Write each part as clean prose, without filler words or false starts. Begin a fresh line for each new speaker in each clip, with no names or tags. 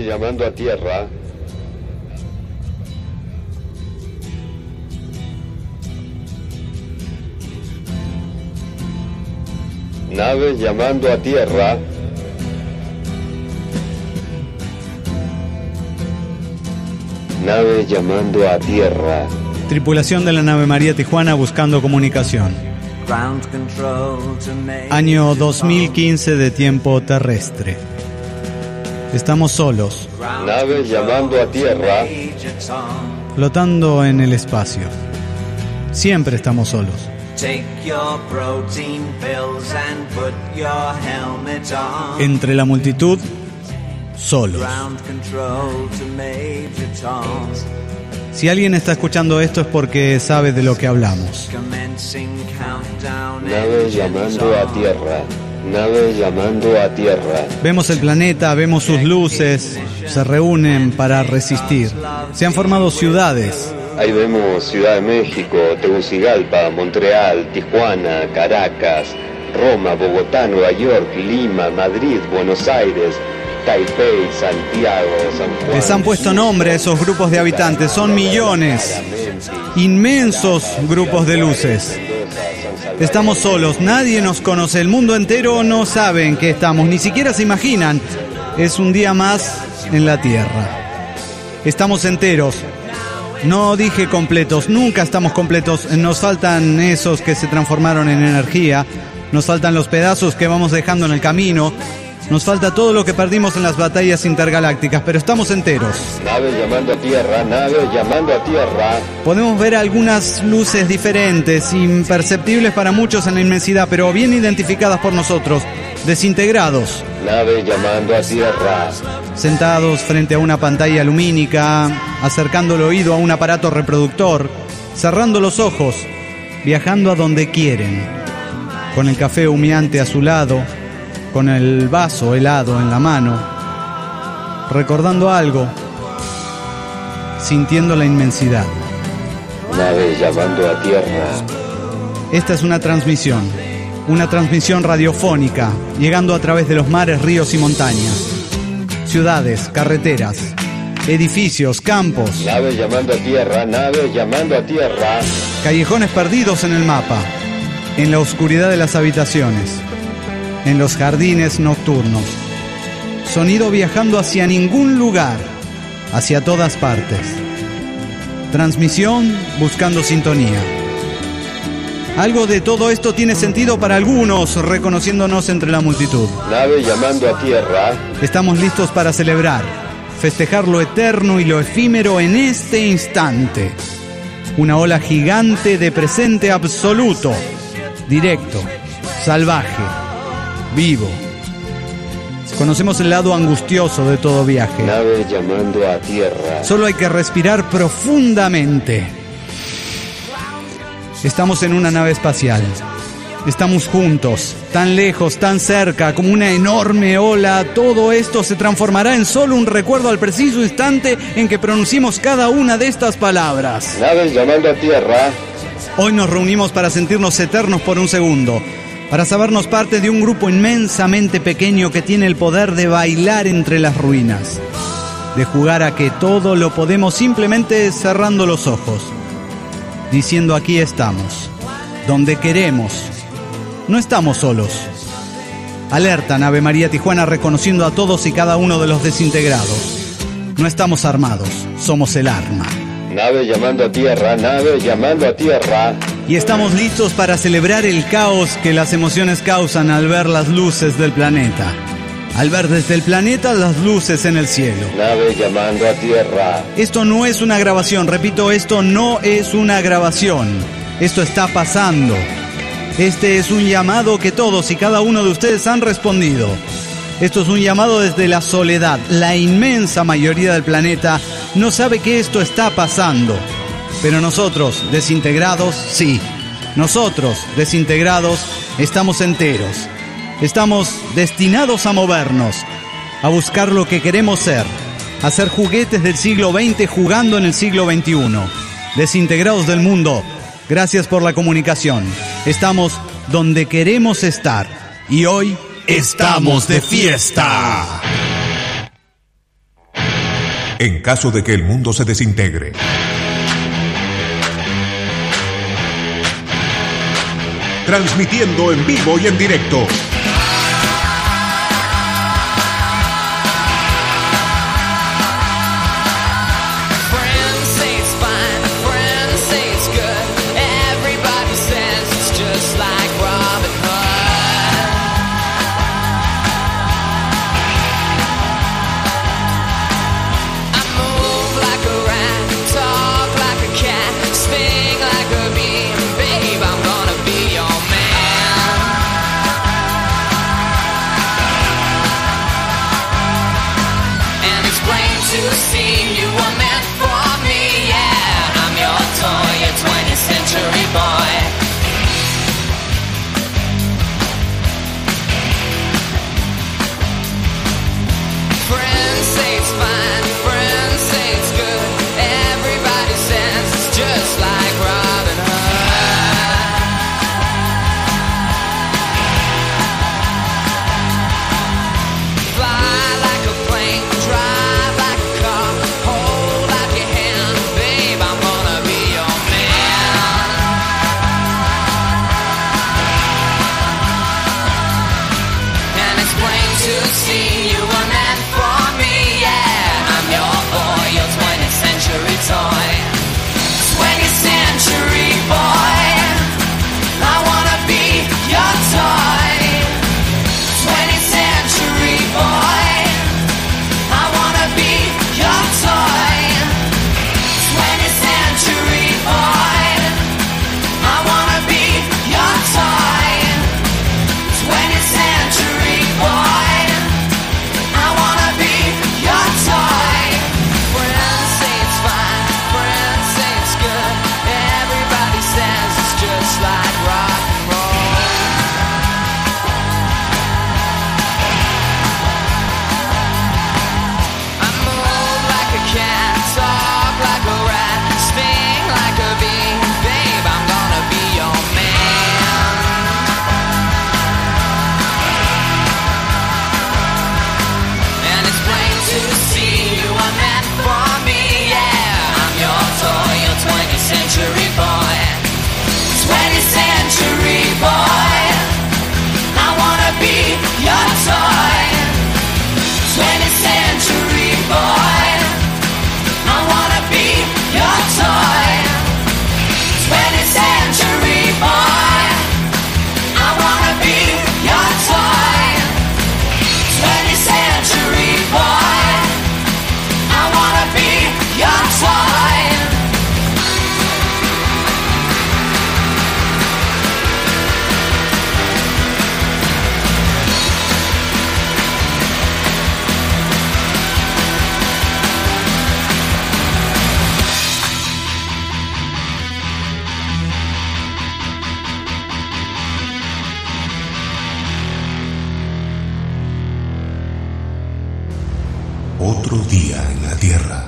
llamando a tierra. Naves llamando a tierra. Naves llamando a tierra.
Tripulación de la nave María Tijuana buscando comunicación. Año 2015 de tiempo terrestre. Estamos solos.
Naves llamando a tierra.
Flotando en el espacio. Siempre estamos solos. Entre la multitud, solos. Si alguien está escuchando esto es porque sabe de lo que hablamos.
Naves llamando a tierra. Naves llamando a tierra.
Vemos el planeta, vemos sus luces, se reúnen para resistir. Se han formado ciudades.
Ahí vemos Ciudad de México, Tegucigalpa, Montreal, Tijuana, Caracas, Roma, Bogotá, Nueva York, Lima, Madrid, Buenos Aires, Taipei, Santiago, San Juan.
Les han puesto nombre a esos grupos de habitantes. Son millones, inmensos grupos de luces. Estamos solos, nadie nos conoce, el mundo entero no sabe en qué estamos, ni siquiera se imaginan. Es un día más en la Tierra. Estamos enteros. No dije completos, nunca estamos completos. Nos faltan esos que se transformaron en energía. Nos faltan los pedazos que vamos dejando en el camino. Nos falta todo lo que perdimos en las batallas intergalácticas, pero estamos enteros.
Naves llamando a tierra, naves llamando a tierra.
Podemos ver algunas luces diferentes, imperceptibles para muchos en la inmensidad, pero bien identificadas por nosotros. Desintegrados.
Naves llamando a tierra.
Sentados frente a una pantalla lumínica, acercando el oído a un aparato reproductor, cerrando los ojos, viajando a donde quieren, con el café humeante a su lado, con el vaso helado en la mano, recordando algo, sintiendo la inmensidad.
Naves llamando a tierra.
Esta es una transmisión radiofónica, llegando a través de los mares, ríos y montañas. Ciudades, carreteras, edificios, campos.
Naves llamando a tierra, naves llamando a tierra.
Callejones perdidos en el mapa, en la oscuridad de las habitaciones, en los jardines nocturnos. Sonido viajando hacia ningún lugar, hacia todas partes. Transmisión buscando sintonía. Algo de todo esto tiene sentido para algunos, reconociéndonos entre la multitud.
Nave llamando a tierra.
Estamos listos para celebrar, festejar lo eterno y lo efímero en este instante. Una ola gigante de presente absoluto, directo, salvaje, vivo. Conocemos el lado angustioso de todo viaje.
Nave llamando a tierra.
Solo hay que respirar profundamente. Estamos en una nave espacial. Estamos juntos, tan lejos, tan cerca, como una enorme ola. Todo esto se transformará en solo un recuerdo al preciso instante en que pronunciemos cada una de estas palabras.
Naves llamando a tierra.
Hoy nos reunimos para sentirnos eternos por un segundo, para sabernos parte de un grupo inmensamente pequeño que tiene el poder de bailar entre las ruinas, de jugar a que todo lo podemos simplemente cerrando los ojos, diciendo aquí estamos, donde queremos. No estamos solos. Alerta, nave María Tijuana, reconociendo a todos y cada uno de los desintegrados. No estamos armados, somos el arma.
Nave llamando a tierra, nave llamando a tierra.
Y estamos listos para celebrar el caos que las emociones causan al ver las luces del planeta. Al ver desde el planeta las luces en el cielo.
Nave llamando a tierra.
Esto no es una grabación, repito, esto no es una grabación. Esto está pasando. Este es un llamado que todos y cada uno de ustedes han respondido. Esto es un llamado desde la soledad. La inmensa mayoría del planeta no sabe que esto está pasando. Pero nosotros, desintegrados, sí. Nosotros, desintegrados, estamos enteros. Estamos destinados a movernos, a buscar lo que queremos ser, a ser juguetes del siglo XX jugando en el siglo XXI. Desintegrados del mundo, gracias por la comunicación. Estamos donde queremos estar y hoy
estamos de fiesta. en caso de que el mundo se desintegre. Transmitiendo en vivo y en directo. Otro día en la Tierra.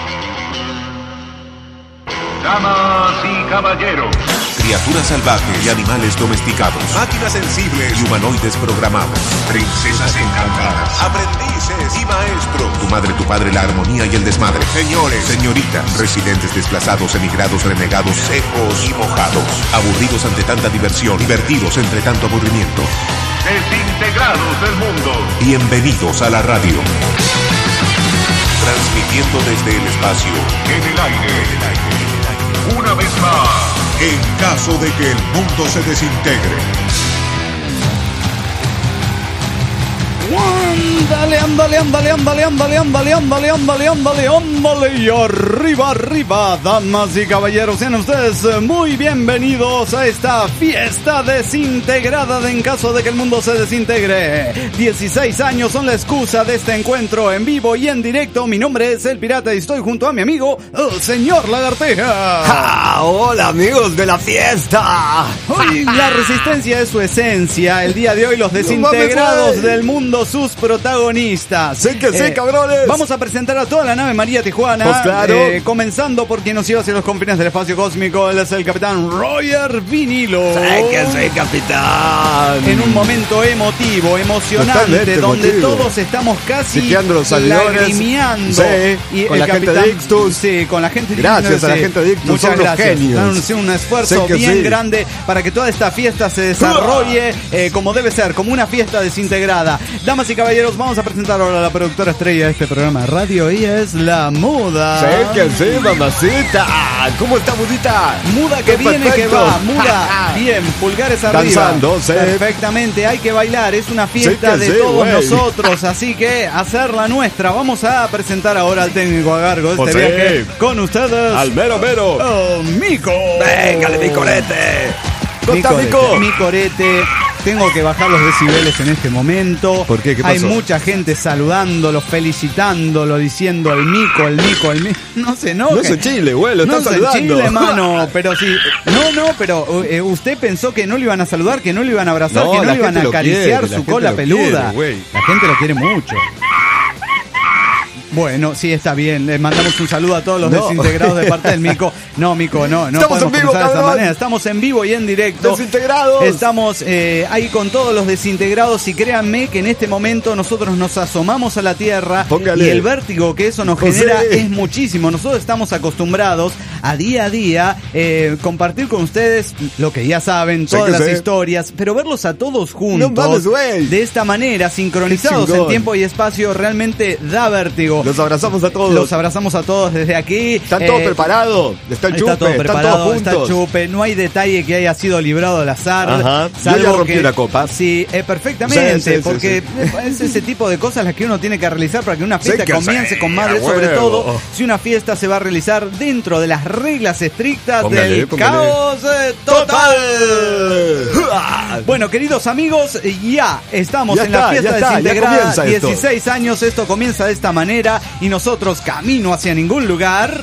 Damas y caballeros.
Criaturas salvajes y animales domesticados. Máquinas sensibles y humanoides programados.
Princesas encantadas.
Aprendices y maestros. Tu madre, tu padre, la armonía y el desmadre. Señores, señoritas, residentes desplazados, emigrados, renegados, secos y mojados. Aburridos ante tanta diversión, divertidos entre tanto aburrimiento.
Desintegrados del mundo.
Bienvenidos a la radio. Transmitiendo desde el espacio.
En el aire. Una vez más.
En caso de que el mundo se desintegre.
Ándale, y arriba, damas y caballeros, sean ustedes muy bienvenidos a esta fiesta desintegrada de En caso de que el mundo se desintegre. 16 años son la excusa de este encuentro en vivo y en directo. Mi nombre es El Pirata y estoy junto a mi amigo, el señor Lagarteja.
¡Ah! ¡Hola, amigos de la fiesta!
Hoy la resistencia es su esencia. El día de hoy los desintegrados del mundo, sus protagonistas.
Sí que sí, cabrones.
Vamos a presentar a toda la nave María Tijuana.
Pues claro.
Comenzando por quien nos lleva hacia los confines del espacio cósmico. Él es el capitán Roger Vinilo.
Sí que sí, capitán.
En un momento emotivo, emocionante,
Totalmente
donde
emotivo.
todos estamos casi
Chequeando los aviones.
lagrimeando.
Sí,
y
con
el
la gente
capitán,
de Ictus.
Sí, con la gente de
Gracias
Ictus,
a la
sí.
gente de Ictus,
Muchas
son unos
gracias.
genios.
Han hecho un esfuerzo
Sí que
bien
sí.
grande para que toda esta fiesta se desarrolle como debe ser, como una fiesta desintegrada. Damas y caballeros, vamos a presentar ahora a la productora estrella de este programa de radio. Ella es la Muda.
Sí que sí, mamacita. ¿Cómo está, Mudita?
Muda que
Qué
viene, que
perfecto.
va. Muda, bien, pulgares arriba.
Danzando, sí.
Perfectamente, hay que bailar. Es una fiesta
Sí que
de
sí,
todos
güey.
nosotros, así que hacerla nuestra. Vamos a presentar ahora al técnico a cargo de este
Pues sí.
viaje con ustedes.
Al mero mero.
Oh, Mico.
Véngale, mi corete. ¿Cómo está, Mico?
Mi corete. Tengo que bajar los decibeles en este momento.
¿Por qué? ¿Qué
Hay
pasó?
mucha gente saludándolo, felicitándolo, diciendo el Mico, el Mico, el Mico. No se enoje.
No se chile, güey, lo están
No se
saludando.
chile, mano, pero sí. No, pero usted pensó que no le iban a saludar, que no le iban a abrazar,
No,
que no
la
le iban
gente
a
lo
acariciar
quiere, la
su
gente
cola
lo
peluda.
quiere, güey.
La gente lo quiere mucho. Bueno, sí, está bien. Le mandamos un saludo a todos los
No.
desintegrados de parte del Mico. No, Mico, no
Estamos
podemos
en vivo,
pensar de esa
cabrón.
manera. Estamos en vivo y en directo.
Desintegrados.
Estamos ahí con todos los desintegrados y créanme que en este momento nosotros nos asomamos a la Tierra.
Póngale.
Y el vértigo que eso nos
Pues
genera
sí.
es muchísimo. Nosotros estamos acostumbrados a día compartir con ustedes lo que ya saben,
Sí
todas
que
las
sí.
historias, pero verlos a todos
No
juntos
mames, güey.
de esta manera, sincronizados
Qué
en
chingón.
tiempo y espacio, realmente da vértigo.
Los abrazamos a todos.
Los abrazamos a todos desde aquí.
Están todos preparados. Está el chupe.
Está todo
Están
preparado,
todos
está el
juntos.
chupe. No hay detalle que haya sido librado al azar.
Ajá.
salvo
Yo ya rompí
que-
una copa.
Sí, perfectamente.
Sí, sí,
porque
sí,
es ese tipo de cosas las que uno tiene que realizar para que una fiesta
que
comience
sí,
con madre.
a
Sobre
huevo.
todo si una fiesta se va a realizar dentro de las reglas estrictas
Póngale,
del
póngale.
caos total. Bueno, queridos amigos, ya estamos
Ya
en la
está,
fiesta
ya está, ya
desintegrada.
comienza esto.
16 años, esto comienza de esta manera y nosotros camino hacia ningún lugar.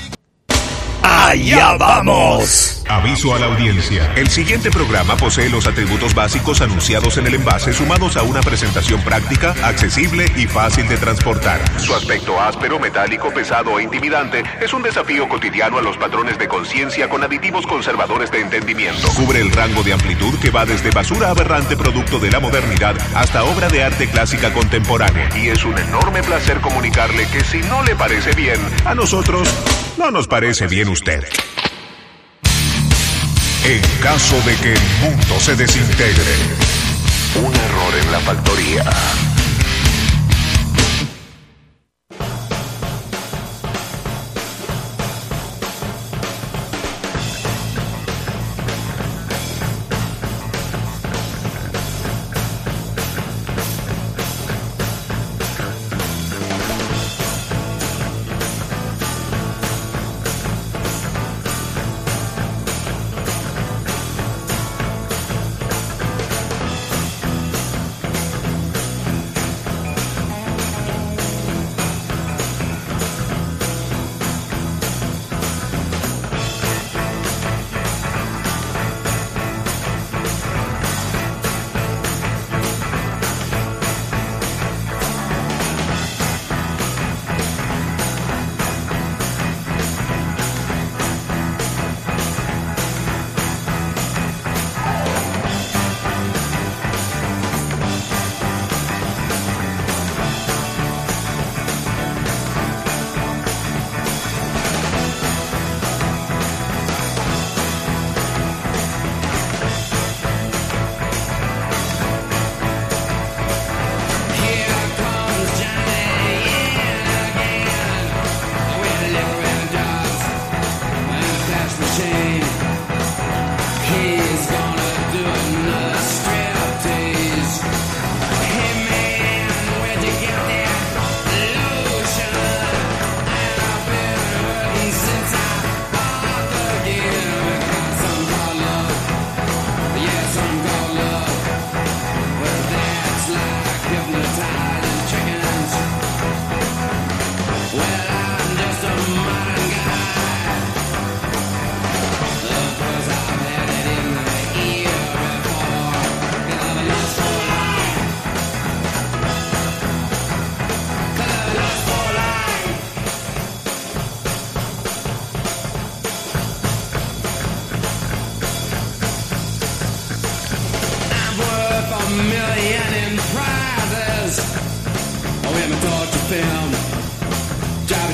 ¡Allá vamos!
Aviso a la audiencia. El siguiente programa posee los atributos básicos anunciados en el envase sumados a una presentación práctica, accesible y fácil de transportar. Su aspecto áspero, metálico, pesado e intimidante es un desafío cotidiano a los patrones de conciencia con aditivos conservadores de entendimiento. Cubre el rango de amplitud que va desde basura aberrante producto de la modernidad hasta obra de arte clásica contemporánea. Y es un enorme placer comunicarle que si no le parece bien, a nosotros no nos parece bien usted. En caso de que el mundo se desintegre. Un error en la factoría.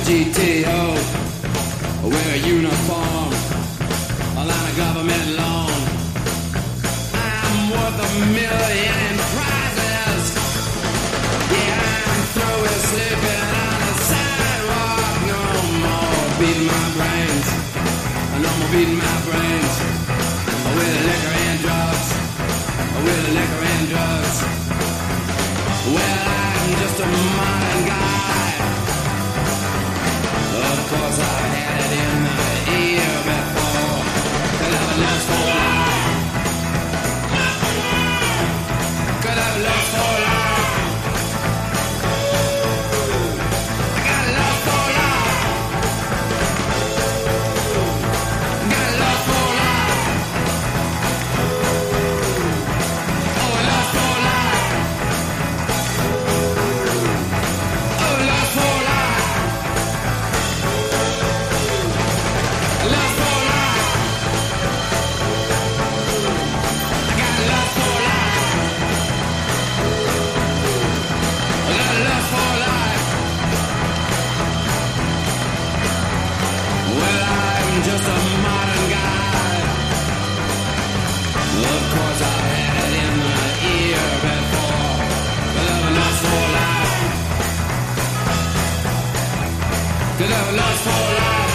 GTO, wear a uniform, a line of government loan. I'm worth $1 million in prizes. Yeah, I'm through with sleeping on the sidewalk. No more beating my brains. No more beating my brains. With liquor and drugs. With liquor and drugs. Well, I'm just a modern guy. Of course, I've had it in the ear before. Could have a lust for life. Could have a lust for life. I got a lust for life. I got a lust for life. Oh, a lust for life. Oh, a lust for life. A lust for life. I got a lust for life. I got a lust for life. Well, I'm just a modern guy. Of course, I had it in the ear before. Could have a lust for life. Could have a lust for life.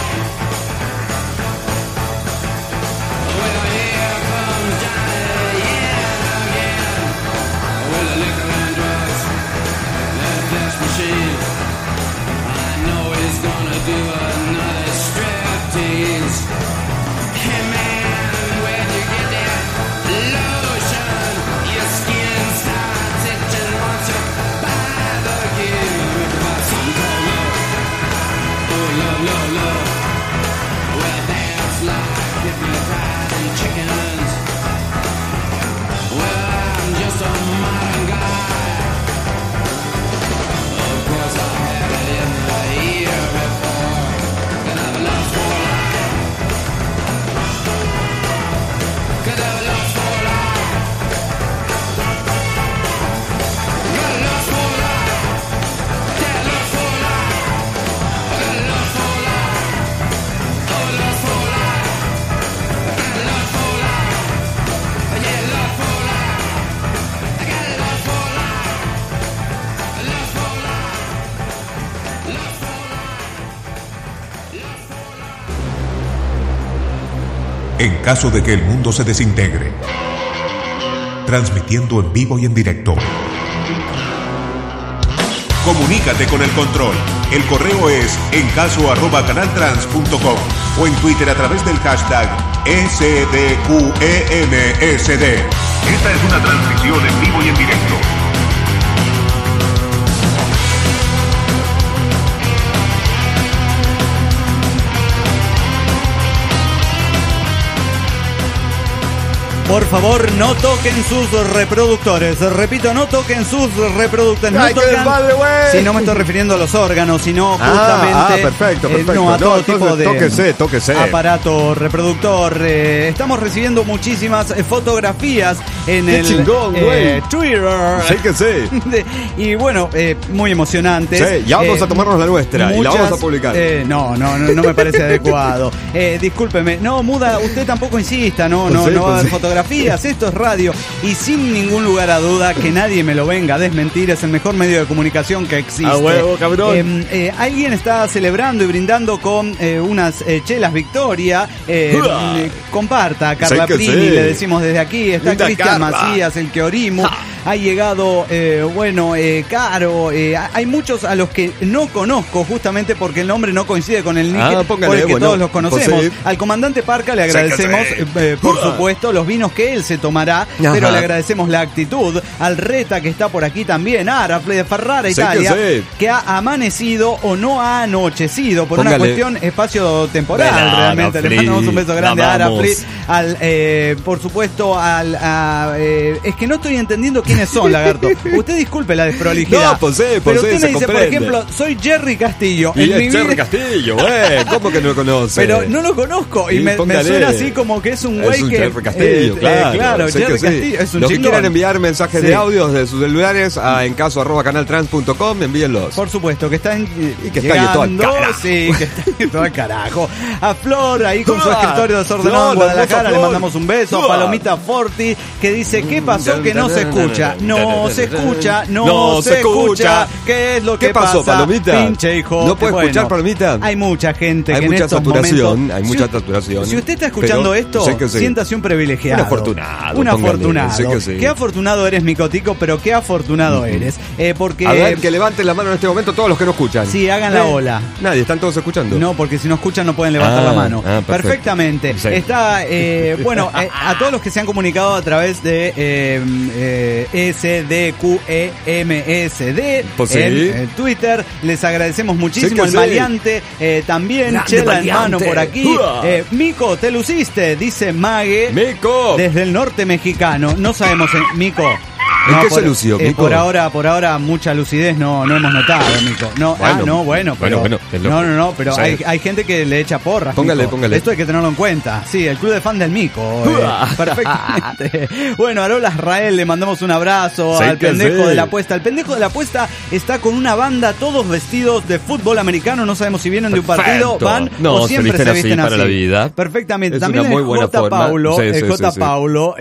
Well, here comes Johnny, yeah, again. With the liquor and drugs, that flesh machine. I know he's gonna do another striptease. Hey man, where'd you get that lotion? Your skin starts itching once you buy the gear. Buy something called love. Oh, love, love, love. Well, that's like hypnotizing chickens. Well, I'm just a modern guy. Of course, I had it in the ear before. Could have a lust for life. Could have a lust for life. Got a lust for life. Got a lust for life. Got a lust for life. Oh, lust for life. Got a lust for life. Yeah, lust for life. I got a lust for life. A lust for life. Lust for life. Lust for life.
En caso de que el mundo se desintegre, transmitiendo en vivo y en directo. Comunícate con el control. El correo es encaso@canaltrans.com o en Twitter a través del hashtag SDQEMSD.
Esta es una transmisión en vivo y en directo.
Por favor, no toquen sus reproductores. Repito, no toquen sus reproductores. No
Ay, qué
tocan,
desmadre, güey.
si no me estoy refiriendo a los órganos, sino justamente
perfecto.
no, a todo tipo de
tóquese.
aparato reproductor. Estamos recibiendo muchísimas fotografías en
Qué
el
chingón, güey.
Twitter.
Sí que sí.
Y bueno, muy emocionantes.
Sí, ya vamos a tomarnos la nuestra y la vamos a publicar.
No me parece adecuado. Discúlpeme. No, Muda, usted tampoco insista. No va a haber fotografías. Esto es radio. Y sin ningún lugar a duda, que nadie me lo venga a desmentir, es el mejor medio de comunicación que existe.
A huevo, cabrón.
Alguien está celebrando y brindando con unas chelas Victoria. Comparta a Carla
Sí que
Prini,
sí.
le decimos desde aquí. Está
Linda
Cristian
Carla.
Macías, el Keorimu. Ha llegado, Caro. Hay muchos a los que no conozco, justamente porque el nombre no coincide con el nick por el que todos los conocemos.
pues sí.
Al comandante Parca le agradecemos, por supuesto, los vinos que él se tomará, pero le agradecemos la actitud. Al Reta, que está por aquí también, Arafle de Ferrara, Italia, que ha amanecido o no ha anochecido por una cuestión espacio-temporal. Realmente le mandamos un beso grande a Arafle. Por supuesto, es que no estoy entendiendo qué quiénes son, lagarto. Usted disculpe la desprolijidad.
No, posee,
pero usted me
se
dice, por
comprende.
ejemplo, soy Jerry Castillo.
Y
En mi
es Jerry
vida-
Castillo, güey. ¿Cómo que no lo conoce?
Pero no lo conozco y
Sí,
me
póngale.
suena así como que es un güey
Es un
que...
Jerry Castillo, claro.
claro,
sé
Jerry
que sí.
Castillo es un
Los que
chingón.
quieran enviar mensajes
Sí.
de audios de sus celulares a encaso@canaltrans.com, envíenlos.
Por supuesto, que están
Y que estalle todo al
llegando,
carajo.
sí, que estalle todo al carajo. A Flor, ahí con su
Ah,
escritorio desordenado en
Flor,
Guadalajara,
hermosa
le
Flor.
mandamos un beso. A
Ah.
Palomita Forti, que dice, ¿qué pasó que no se escucha? No se escucha, no se escucha. ¿Qué es lo que
¿Qué pasó,
pasa?
Palomita?
Pinche hijo.
¿No puede escuchar, Palomita?
Hay mucha gente
Hay
que en
mucha
estos
saturación,
momentos...
hay mucha saturación.
Si usted está escuchando
Pero
esto,
sé que sí.
siéntase un privilegiado.
Un afortunado,
Un
póngale,
afortunado.
sé que sí.
Qué afortunado eres, Micotico, pero qué afortunado eres. Porque...
A ver, que levanten la mano en este momento todos los que no escuchan.
Sí, hagan la ola.
Nadie, están todos escuchando.
No, porque si no escuchan no pueden levantar
Ah,
la mano.
perfecto.
Perfectamente.
Sí.
Está, bueno, a todos los que se han comunicado a través de SDQEMSD
Pues sí.
en Twitter, les agradecemos muchísimo.
Sí que
El
sí.
maleante también,
Grande
Chela en mano
maleante.
por aquí.
¡Uah!
Mico, te luciste, dice Mague.
¡Mico!
Desde el norte mexicano. No sabemos, Mico.
¿En qué se lució, Mico?
Por ahora mucha lucidez no hemos notado, Mico. No,
Bueno,
bueno, pero
bueno, es loco.
no, pero
Sí.
hay gente que le echa porras.
Póngale,
Mico.
póngale.
Esto hay que tenerlo en cuenta. Sí, el club de fan del Mico. Perfectamente. Bueno, Arola Israel, le mandamos un abrazo
Sí
al
que
pendejo
sí.
de la apuesta. El pendejo de la apuesta está con una banda, todos vestidos de fútbol americano. No sabemos si vienen de un partido,
Perfecto.
van
No,
o siempre se visten así.
para la vida.
Perfectamente.
Es
También
una muy
el
buena
J.
forma.
Paulo,
Sí,
el
sí,
J.
sí, sí.
Paulo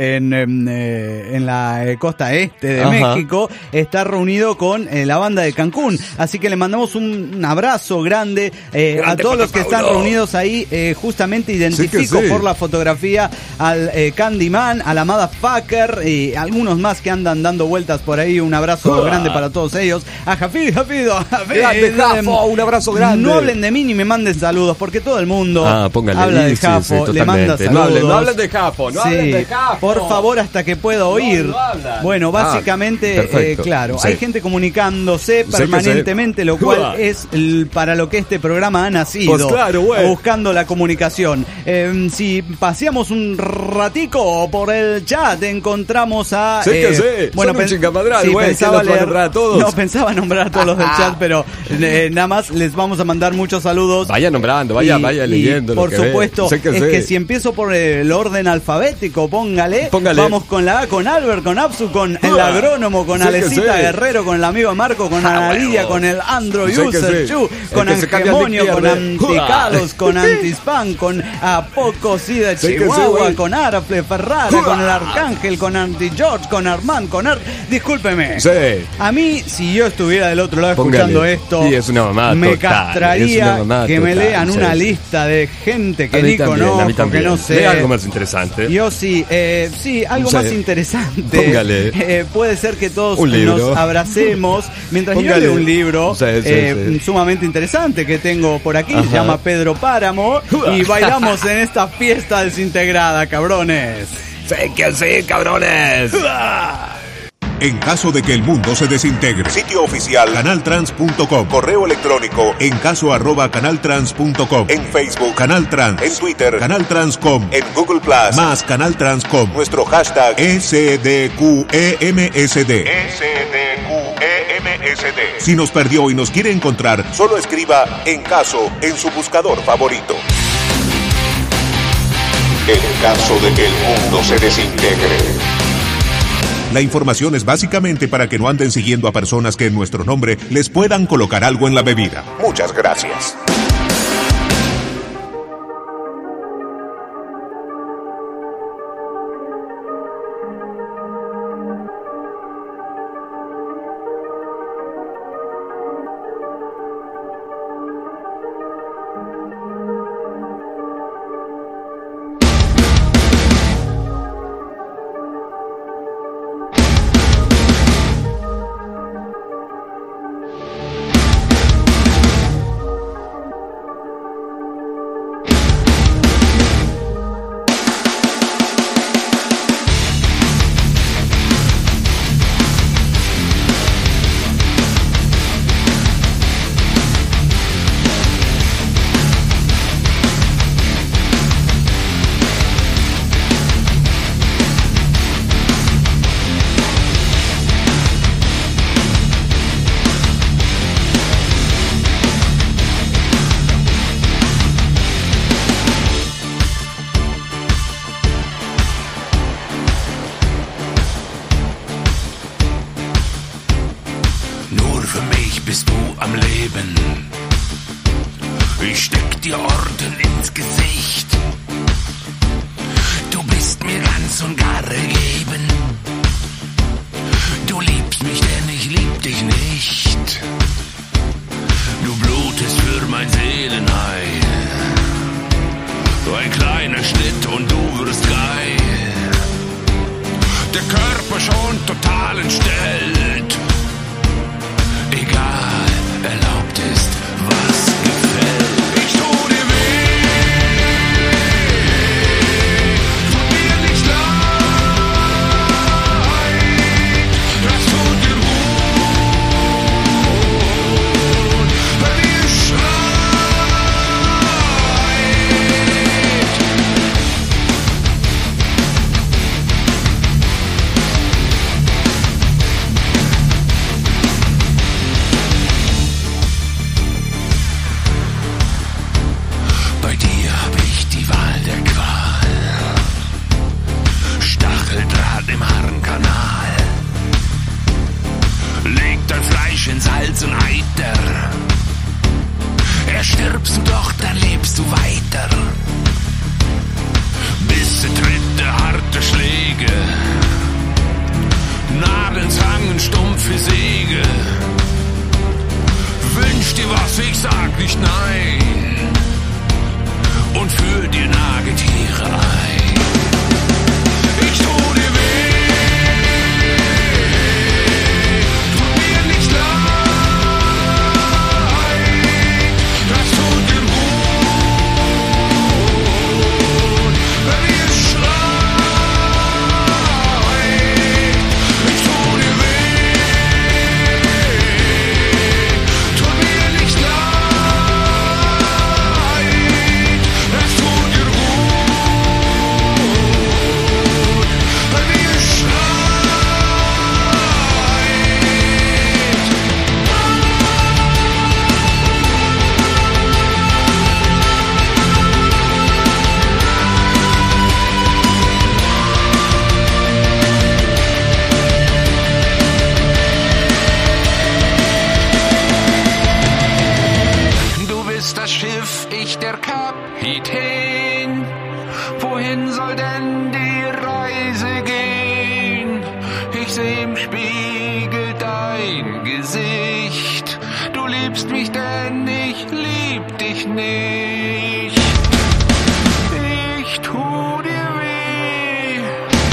en la costa este de
Ajá.
México está reunido con la banda de Cancún. Así que le mandamos un abrazo grande a todos los que están reunidos ahí. Justamente identifico
sí.
por la fotografía al Candyman, a la Motherfucker y algunos más que andan dando vueltas por ahí. Un abrazo grande para todos ellos. A Jafid,
Grande, Jafo, un abrazo grande.
No hablen de mí ni me manden saludos porque todo el mundo
Póngale.
habla de
sí,
Jafo,
sí,
le manda
totalmente.
saludos.
No hablen de Jafo, no hablen
Sí,
de Jafo.
por favor, hasta que pueda oír.
no hablan.
Bueno, básicamente,
perfecto.
claro,
Sí.
hay gente comunicándose
que
permanentemente,
sí.
lo cual es para lo que este programa ha nacido.
Pues claro, güey.
Buscando la comunicación. Si paseamos un ratico por el chat, encontramos a...
Sí que sí, son un chingamadral, güey,
pensaba
¿quién los va a nombrar a todos?
No, pensaba nombrar a todos los del chat, pero nada más les vamos a mandar muchos saludos.
Vaya nombrando, vaya leyendo.
Por
lo que ve.
supuesto,
Sé que
es
sí.
que si empiezo por el orden alfabético, póngale. Vamos con la A, con Albert, con Absu, con el agrónomo, con
Sé que
Alecita
sí.
Guerrero, con el amigo Marco, con Ana Lidia, con el Android
Sé que
User
sí.
Chu,
El
con
que se cambia al
Angemonio,
Nick
con
pierde.
Anticalos, con Antispam, con Apocos y de
Sé que sí,
Chihuahua,
güey.
con Arafle Ferrara, con el Arcángel, con Anti-George, con Armand, con Discúlpeme.
Sí.
A mí, si yo estuviera del otro lado
Póngale.
escuchando esto,
Sí, es una mamada
me
total, es
castraría
una mamada
que me
total,
lean
sí.
una lista de gente que
A mí
ni
también,
conozco,
a mí también.
que no sé.
Lea algo más interesante.
Yo sí, algo
Sí.
más interesante.
Póngale.
Puede ser que todos
Un libro.
nos abracemos mientras yo
Póngale.
leo un libro
Sí, sí.
sumamente interesante que tengo por aquí.
Ajá.
Se llama Pedro Páramo y bailamos en esta fiesta desintegrada, cabrones.
Sé que sí, cabrones.
En caso de que el mundo se desintegre. Sitio oficial canaltrans.com. Correo electrónico encaso@canaltrans.com. En Facebook Canal Trans. En Twitter Canal Transcom. En Google Plus más Canal Transcom. Nuestro hashtag SDQEMSD. SDQEMSD. Si nos perdió y nos quiere encontrar, solo escriba En Caso en su buscador favorito. En caso de que el mundo se desintegre. La información es básicamente para que no anden siguiendo a personas que en nuestro nombre les puedan colocar algo en la bebida. Muchas gracias.
endlich bist du am Leben. Ich steck dir Orden ins Gesicht. Du bist mir ganz und gar ergeben. Du liebst mich, denn ich lieb dich nicht. Du blutest für mein Seelenheil. Ein kleiner Schnitt und du wirst geil. Der Körper schon total entstellt. Egal, erlaubt ist, was gefällt. Ich tu dir weh, tut mir nicht leid, das tut dir gut, wenn ihr in Salz und Eiter. Erstirbst du doch, dann lebst du weiter. Bisse, Tritte, harte Schläge, Nadeln, Zangen, stumpfe Säge. Wünsch dir was, ich sag nicht nein und führ dir Nagetiere ein. Ich tu dir weh, wohin soll denn die Reise gehen? Ich seh im Spiegel dein Gesicht. Du liebst mich, denn ich lieb dich nicht. Ich tu dir weh,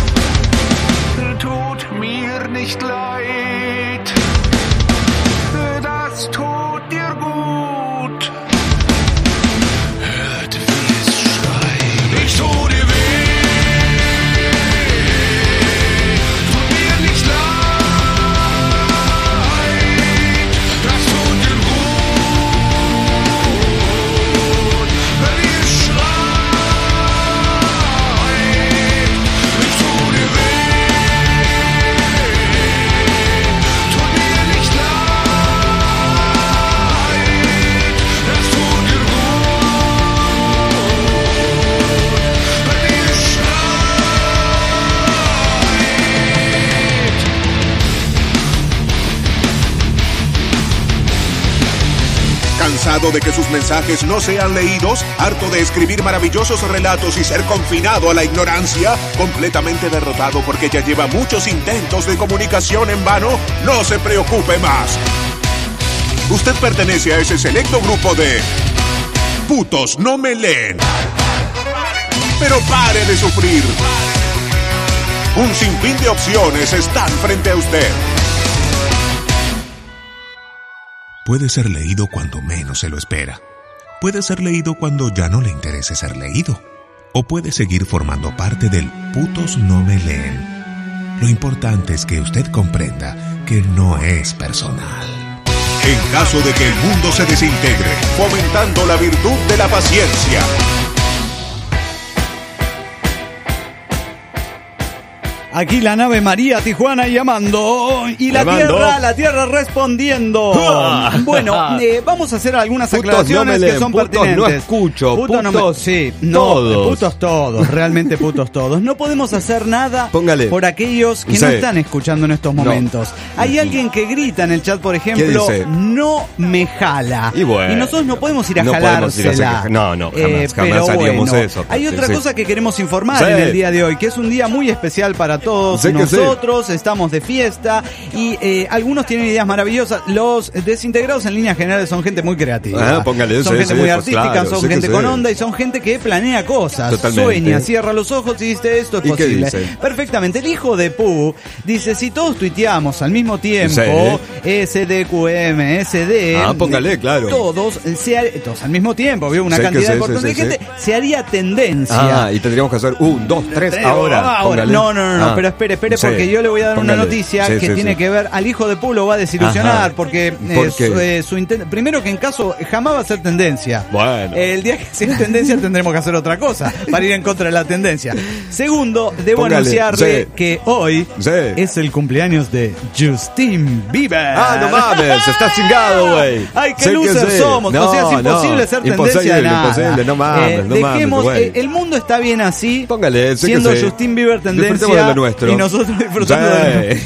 tut mir nicht leid. Das tut dir gut. Hört, wie es schreit. Ich tu dir weh, tut mir nicht leid. Das tut dir gut, wenn ihr schreit. Ich tu dir weh, tut mir nicht leid. Das tut dir gut, wenn ihr schreit.
¿Cansado de que sus mensajes no sean leídos? ¿Harto de escribir maravillosos relatos y ser confinado a la ignorancia? ¿Completamente derrotado porque ya lleva muchos intentos de comunicación en vano? No se preocupe más. Usted pertenece a ese selecto grupo de putos no me leen. Pero pare de sufrir. Un sinfín de opciones están frente a usted. Puede ser leído cuando menos se lo espera. Puede ser leído cuando ya no le interese ser leído. O puede seguir formando parte del putos no me leen. Lo importante es que usted comprenda que no es personal. En caso de que el mundo se desintegre, fomentando la virtud de la paciencia.
Aquí la nave María Tijuana llamando y la tierra respondiendo. Bueno, vamos a hacer algunas aclaraciones que son pertinentes.
No escucho,
putos todos, realmente putos todos. No podemos hacer nada por aquellos que no están escuchando en estos momentos. Hay alguien que grita en el chat, por ejemplo, no me jala. Y nosotros no podemos ir a jalársela.
No, jamás haríamos eso.
Hay otra cosa que queremos informar en el día de hoy, que es un día muy especial para todos nosotros. Estamos de fiesta y algunos tienen ideas maravillosas. Los desintegrados en líneas generales son gente muy creativa. Son gente muy artística, son gente con onda y son gente que planea cosas.
Totalmente.
Sueña, cierra los ojos y dice esto es posible. Perfectamente. El hijo de Pu dice, si todos tuiteamos al mismo tiempo, SDQM, SD, todos al mismo tiempo, veo una cantidad importante de gente, se haría tendencia.
Y tendríamos que hacer 1, 2, 3 ahora.
No, pero espere, porque yo le voy a dar una noticia que tiene que ver, al hijo de Pu lo va a desilusionar, porque primero que en caso jamás va a ser tendencia.
Bueno.
El día que sea tendencia tendremos que hacer otra cosa para ir en contra de la tendencia. Segundo, debo anunciarle que hoy es el cumpleaños de Justin Bieber.
No mames, estás chingado, güey.
Ay, qué losers somos. O sea, es imposible ser tendencia de nada.
Imposible, no mames,
dejemos, el mundo está bien así,
póngale,
siendo Justin Bieber tendencia y nosotros disfrutando de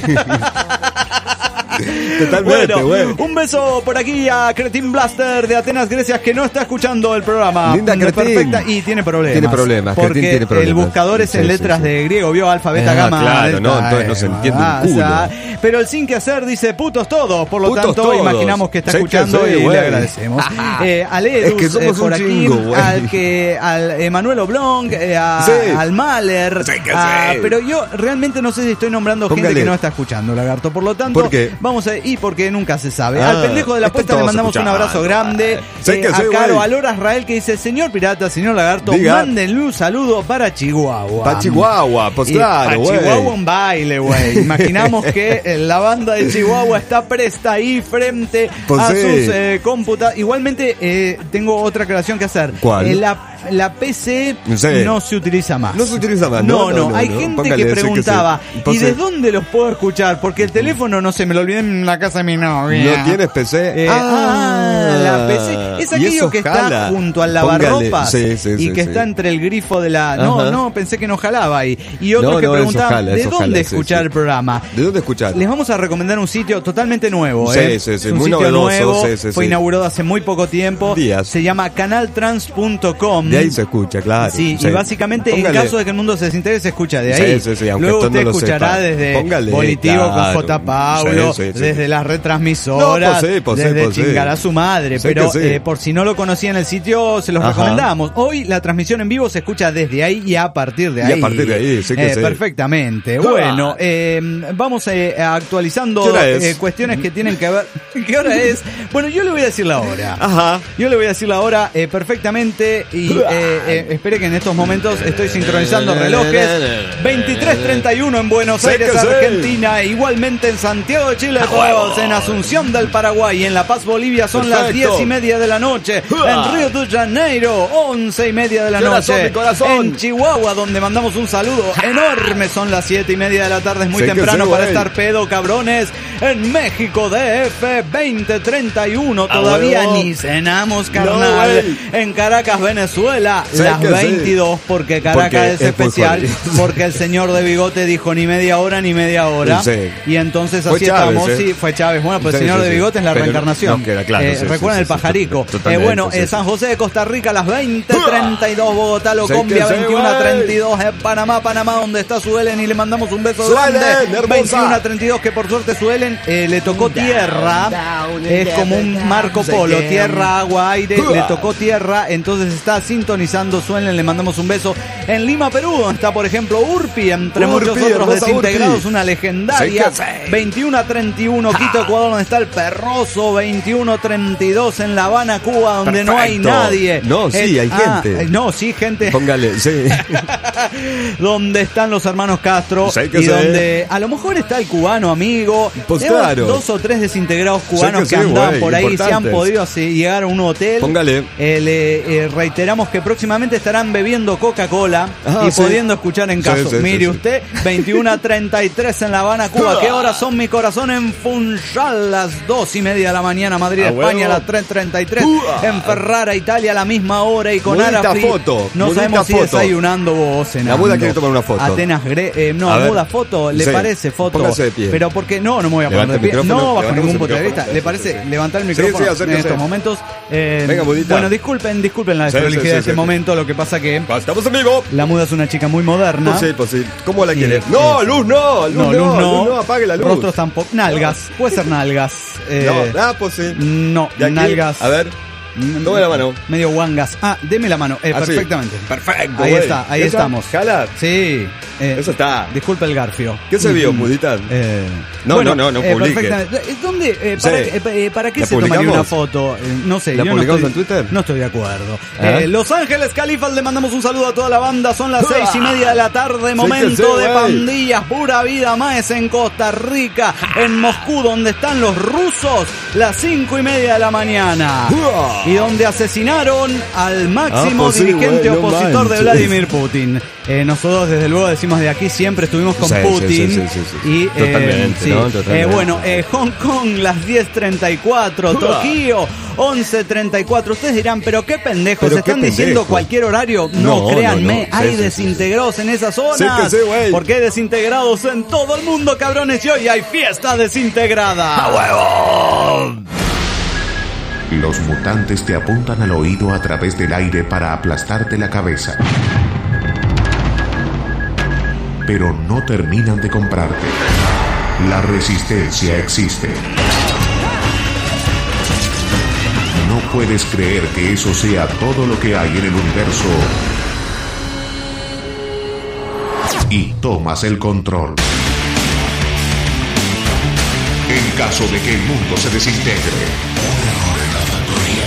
Totalmente,
bueno, un beso por aquí a Cretin Blaster de Atenas, Grecia, que no está escuchando el programa.
Linda Cretin.
Perfecta, y tiene problemas.
Porque
tiene problemas. El buscador es en letras de griego, vio alfa, beta, gamma.
Claro, entonces no se entiende un culo.
Pero el sin que hacer dice putos todos, por lo
putos
tanto
todos.
Imaginamos que está escuchando y le agradecemos. A Ledus, por aquí, al Emanuel Oblong, al Mahler, pero yo realmente no sé si estoy nombrando gente que no está escuchando, Lagarto, por lo tanto, vamos a ir porque nunca se sabe. Al pendejo de la apuesta le mandamos un abrazo grande. A Caro, a Lora Israel, que dice, señor pirata, señor Lagarto, mándenle un saludo para Chihuahua.
Para Chihuahua, pues claro,
güey. Para Chihuahua un baile, güey. Imaginamos que la banda de Chihuahua está presta ahí frente a sus computadoras. Igualmente, tengo otra aclaración que hacer.
¿Cuál?
La PC no se utiliza más.
No se utiliza más.
No. Hay gente que preguntaba, ¿y de dónde los puedo escuchar? Porque el teléfono, no sé, me lo olvidé en la casa de mi novia.
¿No tienes PC?
La PC. Es aquello que está junto al lavarropas y que está entre el grifo de la... No, pensé que no jalaba ahí. Y otros que preguntaban, ¿de dónde escuchar el programa?
¿De dónde escuchar?
Les vamos a recomendar un sitio totalmente nuevo.
Sí,
un
muy
sitio nuevo.
Sí.
Fue inaugurado hace muy poco tiempo. Se llama canaltrans.com.
De ahí se escucha, claro.
Sí, y básicamente en caso de que el mundo se desintegre se escucha de ahí. Luego usted escuchará desde Volitivo con J. Paulo, desde las retransmisoras, desde chingar a su madre. Pero por si no lo conocían el sitio, se los recomendamos. Hoy la transmisión en vivo se escucha desde ahí y a partir de ahí. Perfectamente. Bueno, vamos actualizando cuestiones que tienen que ver. ¿Qué hora es? Bueno, yo le voy a decir la hora. Yo le voy a decir la hora perfectamente y espere que en estos momentos estoy sincronizando relojes. 23:31 en Buenos Aires, Argentina. Igualmente en Santiago de Chile, todos en Asunción del Paraguay. En La Paz, Bolivia son las 10:30 de la noche. En Río de Janeiro, 11:30 de la noche. En Chihuahua, donde mandamos un saludo enorme, son las 7:30 de la tarde. Es muy temprano para estar pedo, cabrones. En México, DF, 20:31. Todavía ni cenamos, carnal. En Caracas, Venezuela, las 22, porque Caracas es especial, porque el señor de bigote dijo ni media hora. Y entonces así estamos. Sí, fue Chávez. Bueno, pues el señor de bigote es la reencarnación. Recuerden el pajarico. Bueno, San José de Costa Rica, las 20:32. Bogotá, Locombia, 21:32. Panamá, donde está Suelen, y le mandamos un beso grande. 21:32, que por suerte Suelen le tocó tierra. Es como un Marco Polo, tierra, agua, aire. Le tocó tierra, entonces está sintonizando. Suelen, le mandamos un beso. En Lima, Perú, donde está, por ejemplo, Urpi, entre muchos otros desintegrados, una legendaria. 21:31, Quito, Ecuador, donde está el Perroso. 21:32 en La Habana, Cuba, donde no hay nadie.
No, sí, hay gente.
No, sí, gente.
Póngale, sí.
Donde están los hermanos Castro y donde a lo mejor está el cubano amigo.
Pues claro.
2 o 3 desintegrados cubanos que andaban por ahí, se han podido llegar a un hotel.
Póngale.
Le reiteramos anunciamos que próximamente estarán bebiendo Coca-Cola y
sí.
pudiendo escuchar en casa.
Sí,
Mire
sí.
usted, 21:33 en La Habana, Cuba. ¿Qué horas son, mi corazón? En Funchal, las 2:30 de la mañana. Madrid, España, las 3:33. En Ferrara, Italia, la misma hora. Y con
Bonita
Arafri,
foto,
no
bonita
sabemos si
foto.
desayunando o cenando.
La Muda quiere tomar una foto.
Atenas, no,
A ver.
Muda, foto, ¿le
Sí.
parece foto?
Póngase de pie.
Pero porque no me voy a
Levanta
poner de
el
pie.
micrófono,
No, bajo
levantemos
ningún
el
punto de
micrófono.
vista. ¿Le parece levantar el
Sí,
micrófono en
acérquese.
estos momentos?
Venga, Mudita.
Bueno, disculpen la
Sí,
desprolijidad
sí,
de este
sí.
momento. Lo que pasa que
Estamos en vivo.
la Muda es una chica muy moderna.
Pues sí. ¿Cómo la
Y-
quiere? No, luz no.
Luz no.
Apague la luz.
Rostros tampoco. Nalgas. Puede ser nalgas.
Pues sí.
No,
Y aquí,
nalgas.
A ver, tome la mano.
Medio guangas. Deme la mano.
Así.
Perfectamente.
Perfecto.
Ahí
güey.
está, ahí
¿Esa?
estamos.
¿Jala?
Sí.
Eso está.
Disculpe el garfio.
¿Qué se vio, Mudita?
No
publique.
perfectamente. ¿Dónde? ¿Para qué
¿La
se tomaría
publicamos?
una foto? No sé.
¿La
yo no
publicamos
estoy,
en Twitter?
No estoy de acuerdo.
¿Eh?
Los Ángeles Califas, le mandamos un saludo a toda la banda. Son las 6:30 de la tarde. Momento de
güey.
pandillas. Pura vida más en Costa Rica. En Moscú, donde están los rusos. Las 5:30 de la mañana. Y donde asesinaron al máximo
pues sí,
dirigente
güey, no
opositor de
manches.
Vladimir Putin. Nosotros desde luego decimos de aquí siempre estuvimos con
Sí,
Putin.
sí.
Y
Totalmente, ¿no? Totalmente.
Hong Kong las 10:34, Tokio 11:34. Ustedes dirán, pero qué pendejos,
Pero qué
están diciendo
pendejo.
cualquier horario. No,
No,
créanme,
no.
hay
Sí, sí,
desintegrados en esas zonas.
Sí que sí, güey.
Porque hay desintegrados en todo el mundo, cabrones, y hoy hay fiesta desintegrada.
Los mutantes te apuntan al oído a través del aire para aplastarte la cabeza. Pero no terminan de comprarte. La resistencia existe. No puedes creer que eso sea todo lo que hay en el universo. Y tomas el control. En caso de que el mundo se desintegre. Un error en la factoría.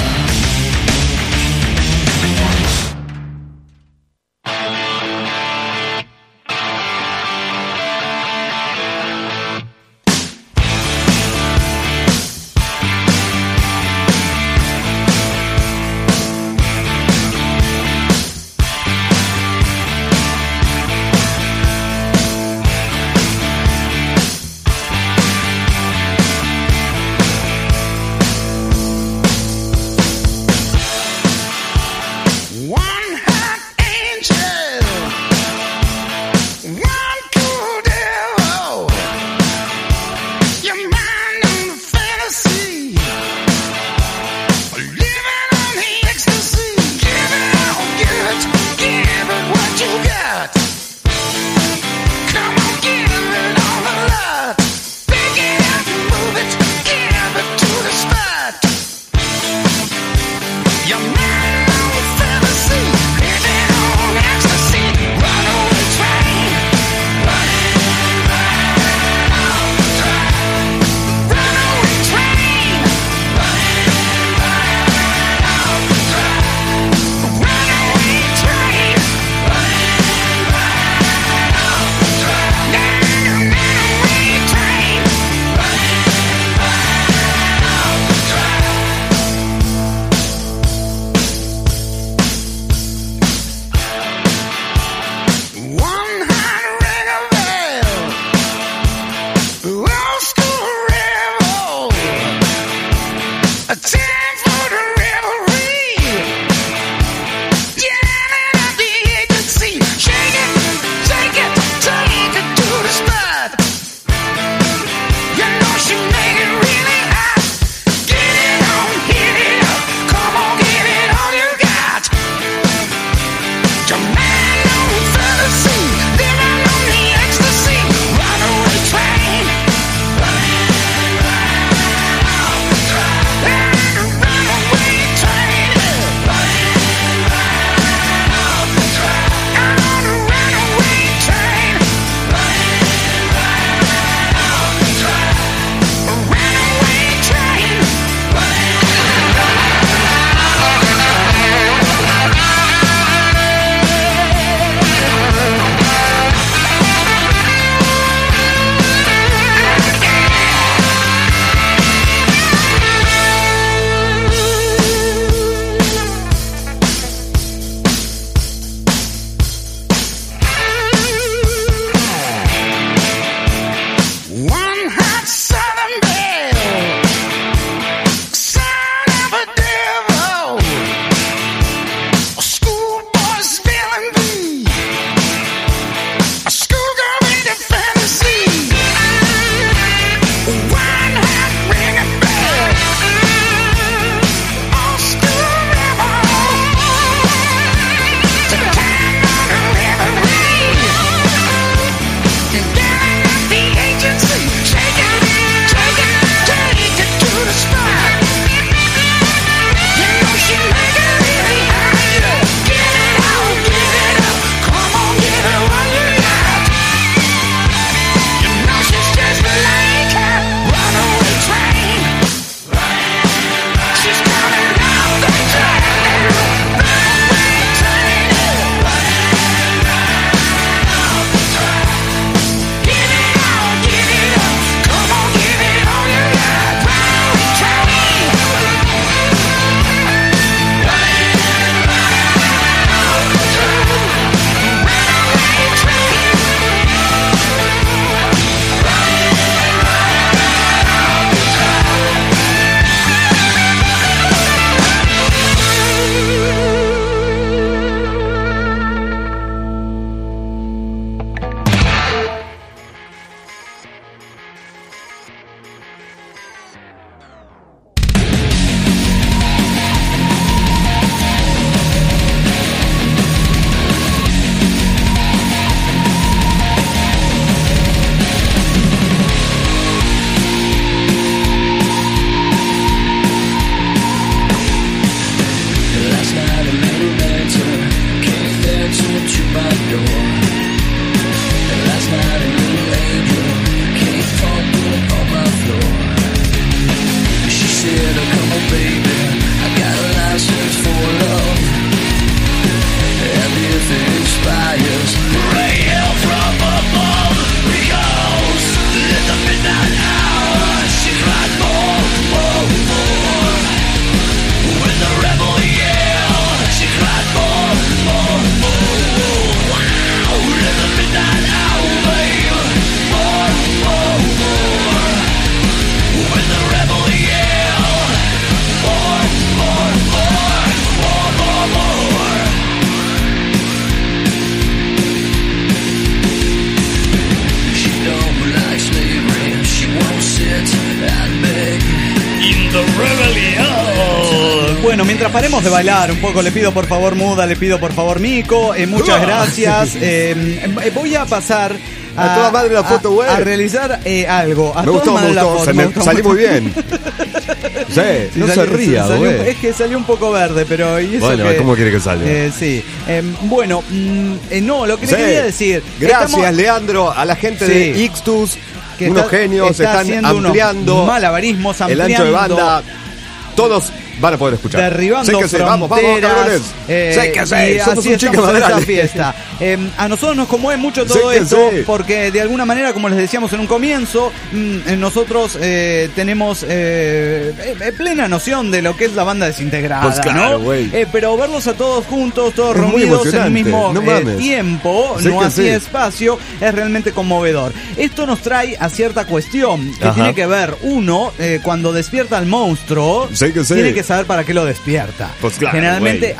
Bueno, mientras paremos de bailar un poco, le pido por favor Muda, le pido por favor Mico, muchas gracias. Voy a pasar
a toda madre la foto, güey.
A realizar algo.
Me gustó. Salí muy bien. Sí, no se ría, güey.
Es que salió un poco verde, pero... ¿y eso
bueno, ¿cómo quiere que salga?
Sí. Bueno, no, lo que le quería decir...
Gracias, Leandro, a la gente de Ixtus, que unos genios, están ampliando
malabarismos,
el ancho de banda. Todos van a poder escuchar.
Derribando fronteras.
Vamos, cabrones.
Y
somos
así
un chico
estamos en esta
madral.
fiesta. A nosotros nos conmueve mucho todo esto, porque de alguna manera, como les decíamos en un comienzo, nosotros tenemos plena noción de lo que es la banda desintegrada,
pues claro,
¿no? Pero verlos a todos juntos, todos
es
reunidos en el mismo
tiempo,
no así espacio, es realmente conmovedor. Esto nos trae a cierta cuestión que tiene que ver, uno, cuando despierta al monstruo, tiene que saber para qué lo despierta.
Pues claro,
generalmente,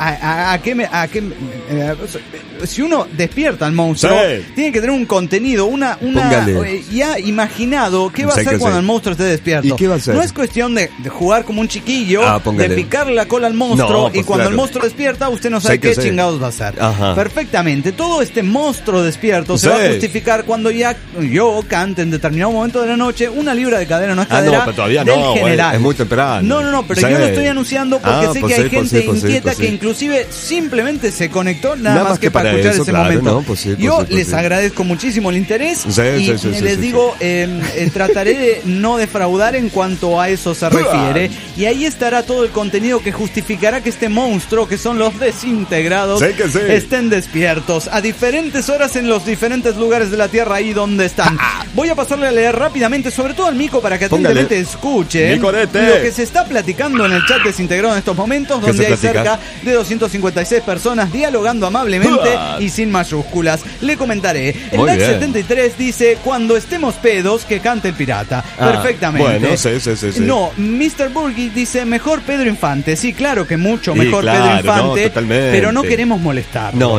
si uno despierta al monstruo, tiene que tener un contenido, ya imaginado qué va a hacer cuando el monstruo esté despierto.
¿Y qué va a hacer?
No es cuestión de jugar como un chiquillo, de picarle la cola al monstruo, y cuando el monstruo despierta, usted no sabe qué chingados va a hacer. Perfectamente. Todo este monstruo despierto se va a justificar cuando yo cante en determinado momento de la noche una libra de cadera no es cadera.
No, pero todavía
del
no,
general.
Es muy temprano.
No, pero yo lo estoy anunciando porque sé que hay gente inquieta que inclusive simplemente se conectó nada más que para escuchar ese momento. Yo les agradezco muchísimo el interés y les digo, trataré de no defraudar en cuanto a eso se refiere, y ahí estará todo el contenido que justificará que este monstruo, que son los desintegrados, estén despiertos a diferentes horas en los diferentes lugares de la Tierra ahí donde están. Voy a pasarle a leer rápidamente, sobre todo al Mico, para que atentamente escuche lo que se está platicando en el chat desintegrado en estos momentos, donde hay cerca de 256 personas dialogando amablemente y sin mayúsculas. Le comentaré. El DAX73 dice: cuando estemos pedos, que cante el pirata. Perfectamente.
Bueno, sí.
No, Mr. Burgi dice: mejor Pedro Infante. Sí, claro que mucho mejor Pedro Infante, pero no queremos molestar.
No.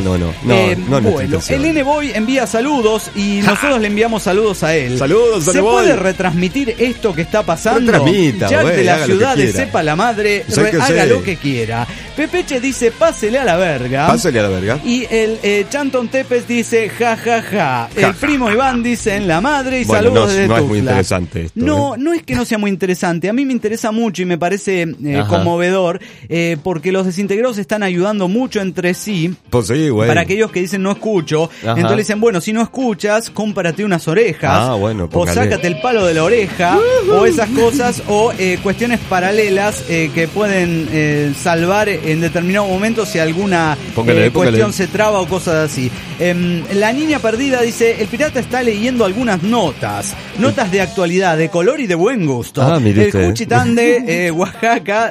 Bueno, el N-Boy envía saludos y nosotros le enviamos saludos a él.
Saludos,
¿Se puede retransmitir esto que está pasando? Ya de la ciudad de Sepa la Madre, haga lo que quiera. Pepeche dice: pásele a la verga. Y el Chanton Tepes dice: ja. El primo Iván dice: en la madre, y saludos desde Tuxtla.
Es muy interesante esto.
No es que no sea muy interesante. A mí me interesa mucho y me parece conmovedor, porque los desintegrados están ayudando mucho entre sí.
Pues sí, güey.
Para aquellos que dicen no escucho, entonces dicen: bueno, si no escuchas, cómprate unas orejas, o sácate el palo de la oreja, o esas cosas, o cuestiones paralelas que pueden salvar en determinado momento si alguna cuestión se traba o cosas así. La niña perdida dice: el pirata está leyendo algunas notas de actualidad, de color y de buen gusto. El Cuchitán de Oaxaca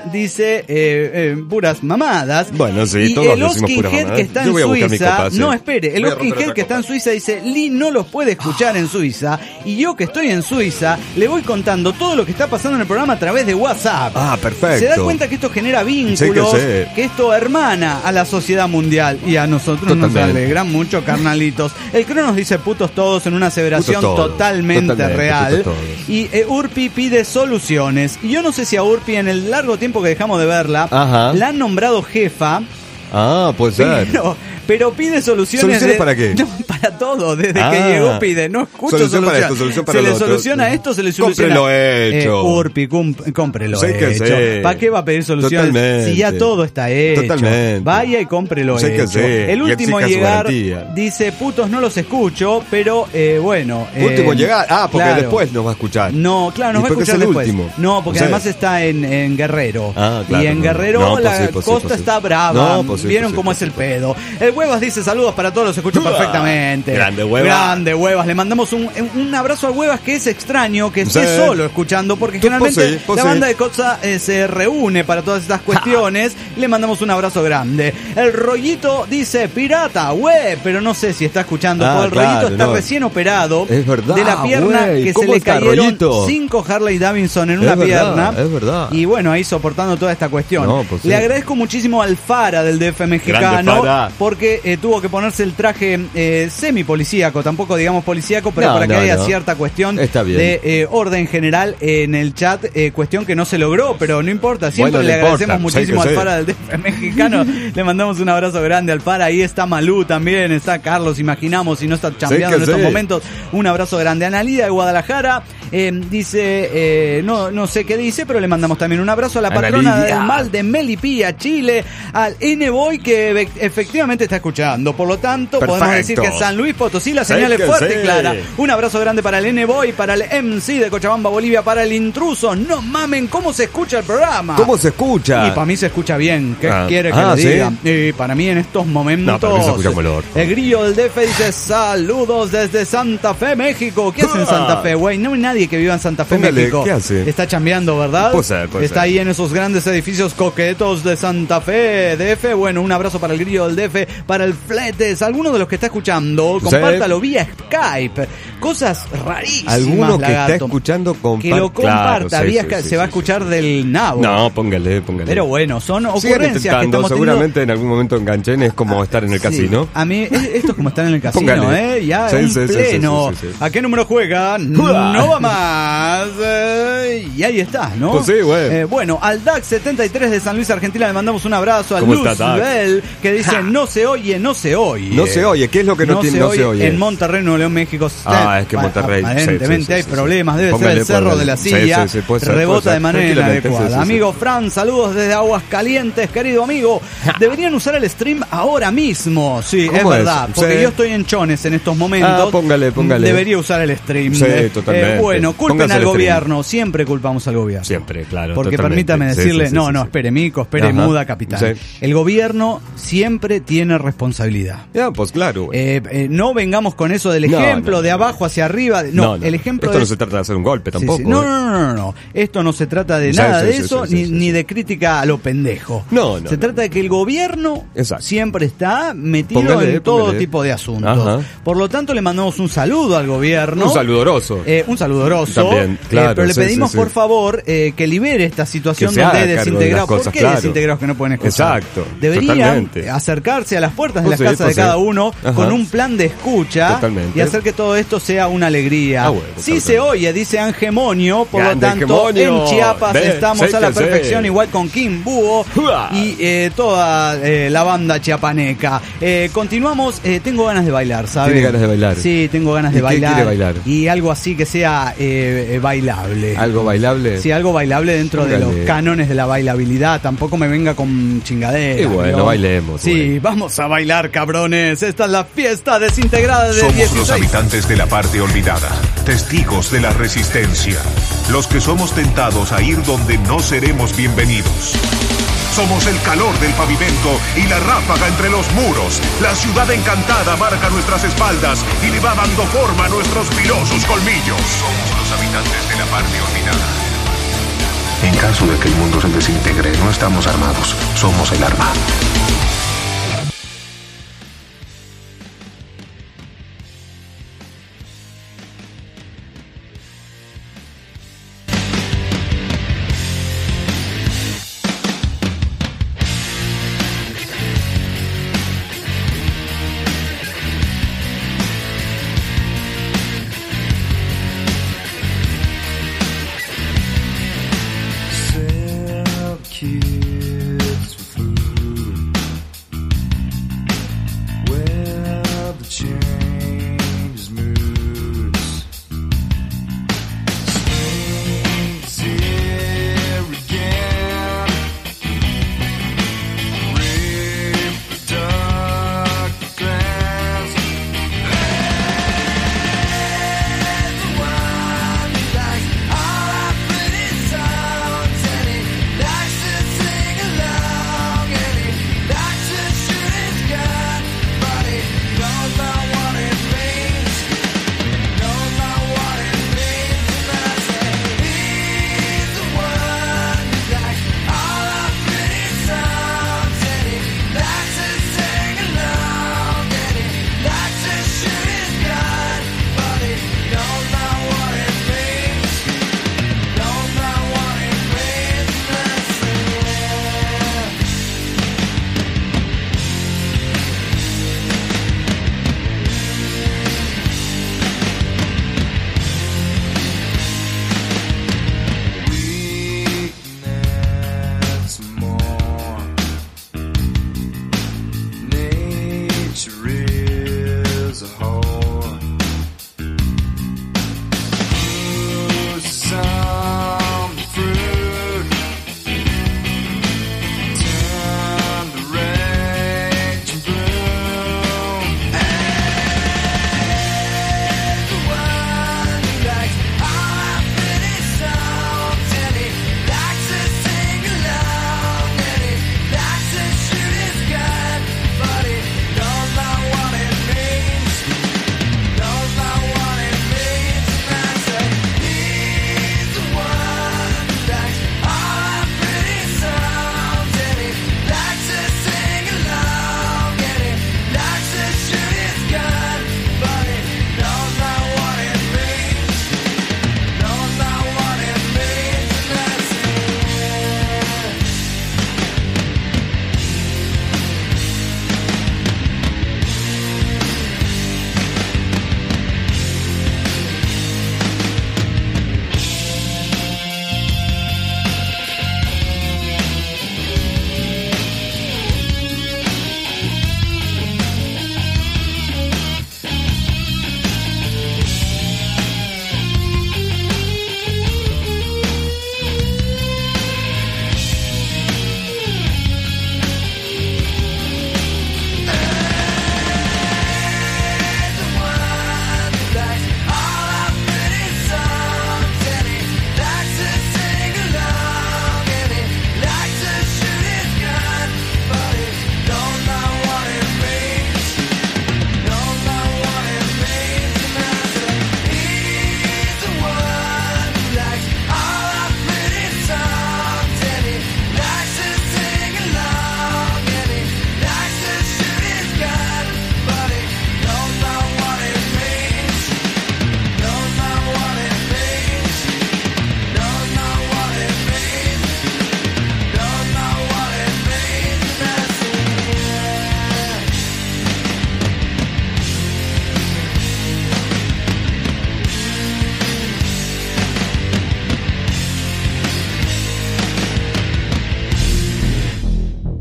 dice puras mamadas.
Bueno, sí,
y
todos
el
decimos puras
Oskin Head, que está en Suiza, no, espere, el Oskin Head, que está en Suiza, dice: Lee no los puede escuchar en Suiza, y yo, que estoy en Suiza, le voy contando todo lo que está pasando en el programa a través de WhatsApp.
Perfecto.
Se da cuenta que esto genera vínculos, que esto hermana a la sociedad mundial, y a nosotros nos alegra mucho, carnalitos. El Cronos dice: putos todos, en una aseveración totalmente real. Y Urpi pide soluciones. Y yo no sé si a Urpi, en el largo tiempo que dejamos de verla, la han nombrado jefa.
Puede ser.
Pero pide soluciones.
¿Soluciones para qué?
No, para todo. Desde que llegó pide. No escucho
solución para esto, solución para
se
lo
le
otro.
Soluciona esto, se le soluciona.
Cómprelo hecho.
Urpi, cómprelo hecho. ¿Para qué va a pedir soluciones?
Totalmente.
Si ya todo está hecho.
Totalmente.
Vaya y cómprelo hecho. El último en llegar dice: putos no los escucho, pero bueno.
Último en llegar. Porque
claro,
después nos va a escuchar.
No, claro, nos va a escuchar después.
Último.
No, porque además está en Guerrero.
Claro,
y en Guerrero la costa está brava. Vieron cómo es el pedo. El Huevas dice: saludos para todos, los escucho perfectamente.
Grande Huevas.
Le mandamos un abrazo al Huevas, que es extraño que esté solo escuchando, porque generalmente la banda de Cosa se reúne para todas estas cuestiones. Le mandamos un abrazo grande. El Rollito dice: pirata, pero no sé si está escuchando, porque el Rollito está recién operado.
Es verdad,
de la pierna, que se le cayeron
Rollito?
5 Harley Davidson en una pierna.
Es verdad.
Y bueno, ahí soportando toda esta cuestión. Le agradezco muchísimo al Fara del DF mexicano, porque tuvo que ponerse el traje semi-policíaco, tampoco digamos policíaco, pero para que haya cierta cuestión de orden general en el chat, cuestión que no se logró, pero no importa, siempre le agradecemos muchísimo al Fara del DF mexicano, le mandamos un abrazo grande al Fara, ahí está Malú también, está Carlos, imaginamos, si no está chambeando en estos momentos, un abrazo grande. Analida de Guadalajara dice, no sé qué dice, pero le mandamos también un abrazo a la patrona del mal de Melipilla, Chile, al N-Boy que efectivamente está escuchando, por lo tanto podemos decir que San Luis Potosí la señal es fuerte y clara. Un abrazo grande para el N-Boy, para el MC de Cochabamba, Bolivia, para el intruso. No mamen, ¿cómo se escucha el programa?
¿Cómo se escucha?
Y para mí se escucha bien, ¿qué quiere que le diga? Y para mí en estos momentos
para mí se escucha color.
El grillo del DF dice saludos desde Santa Fe, México. ¿Qué hace en Santa Fe, güey? No hay nadie que viva en Santa Fe, México.
¿Qué hace?
Está chambeando, ¿verdad?
Puede ser.
Está ahí en esos grandes edificios coquetos de Santa Fe, DF. Bueno, un abrazo para el grillo del DF, para el Fletes. Alguno de los que está escuchando, compártalo vía Skype. Cosas rarísimas.
Alguno que
lagarto,
está escuchando,
que lo comparta vía Skype. Se va a escuchar del nabo.
No, póngale.
Pero bueno, son ocurrencias que estamos
seguramente en algún momento enganchen, es como estar en el casino.
A mí, esto es como estar en el casino, ya en pleno.
Sí.
¿A qué número juega? No va más. Y ahí está, ¿no?
Pues sí, güey.
Bueno, al DAX73 de San Luis, Argentina, le mandamos un abrazo. Al Luzbel, que dice, no se oye.
No se oye, ¿qué es lo que no se oye?
En Monterrey, Nuevo León, México.
Es que Monterrey.
Aparentemente hay problemas, debe ser el cerro de la silla. Rebota de manera inadecuada. Amigo Fran, saludos desde Aguascalientes, querido amigo. Deberían usar el stream ahora mismo. Sí, es verdad, porque yo estoy en Chones en estos momentos.
Póngale.
Debería usar el stream.
Sí, totalmente.
Bueno, culpen al gobierno. Siempre culpamos al gobierno.
Siempre, claro.
Porque permítame decirle, espere Mico, espere Muda, capitán. Sí. El gobierno siempre tiene responsabilidad.
Pues claro.
No vengamos con eso del ejemplo de abajo hacia arriba. No, el ejemplo
esto no se trata de hacer un golpe tampoco.
No. Esto no se trata de nada de eso, ni de crítica a lo pendejo. Se trata de que el gobierno siempre está metido en todo tipo de asuntos. Por lo tanto, le mandamos un saludo al gobierno.
Un saludoroso.
También, claro. Pero le pedimos, por favor, que libere esta situación donde hay desintegrados. ¿Por qué desintegrados que no pueden escuchar?
Exacto.
Deberían acercarse a las puertas de las casas de cada uno con un plan de escucha y hacer que todo esto sea una alegría. Sí se oye, dice Angemonio, por lo tanto, en Chiapas estamos a la perfección, igual con Kim Búho y toda la banda chiapaneca. Continuamos, tengo ganas de bailar, ¿sabes?
¿Tiene ganas de bailar?
Sí, tengo ganas de bailar.
¿Qué quiere bailar?
Y algo así que sea bailable.
¿Algo bailable?
Sí, algo bailable dentro de los cánones de la bailabilidad. Tampoco me venga con chingadera.
Y bueno, bailemos.
Sí, vamos a bailar, cabrones. Esta es la fiesta desintegrada de 16.
Somos los habitantes de la parte olvidada, testigos de la resistencia, los que somos tentados a ir donde no seremos bienvenidos. Somos el calor del pavimento y la ráfaga entre los muros. La ciudad encantada marca nuestras espaldas y le va dando forma a nuestros filosos colmillos. Somos los habitantes de la parte olvidada. En caso de que el mundo se desintegre, no estamos armados, somos el arma.
Kids for food.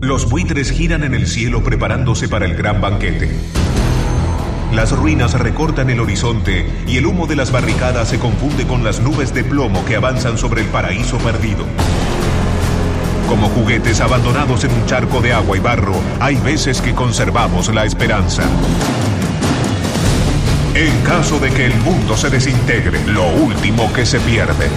Los buitres giran en el cielo preparándose para el gran banquete. Las ruinas recortan el horizonte y el humo de las barricadas se confunde con las nubes de plomo que avanzan sobre el paraíso perdido. Como juguetes abandonados en un charco de agua y barro, hay veces que conservamos la esperanza. En caso de que el mundo se desintegre, lo último que se pierde.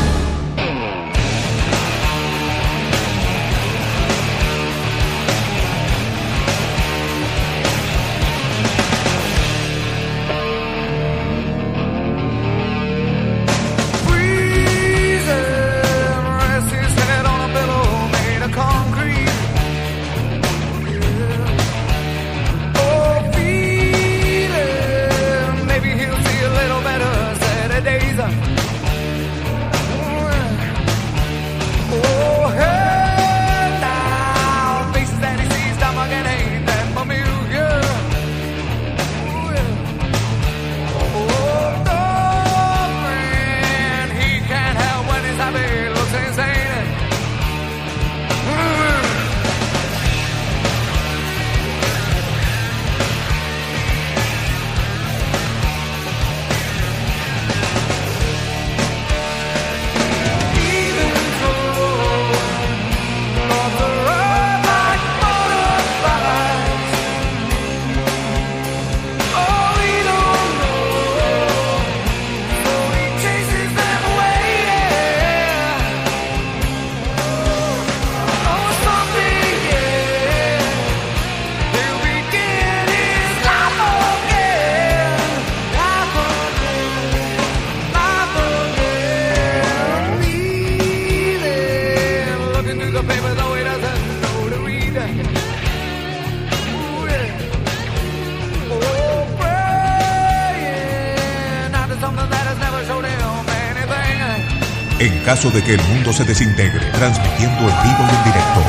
En caso de que el mundo se desintegre, transmitiendo en vivo y en directo.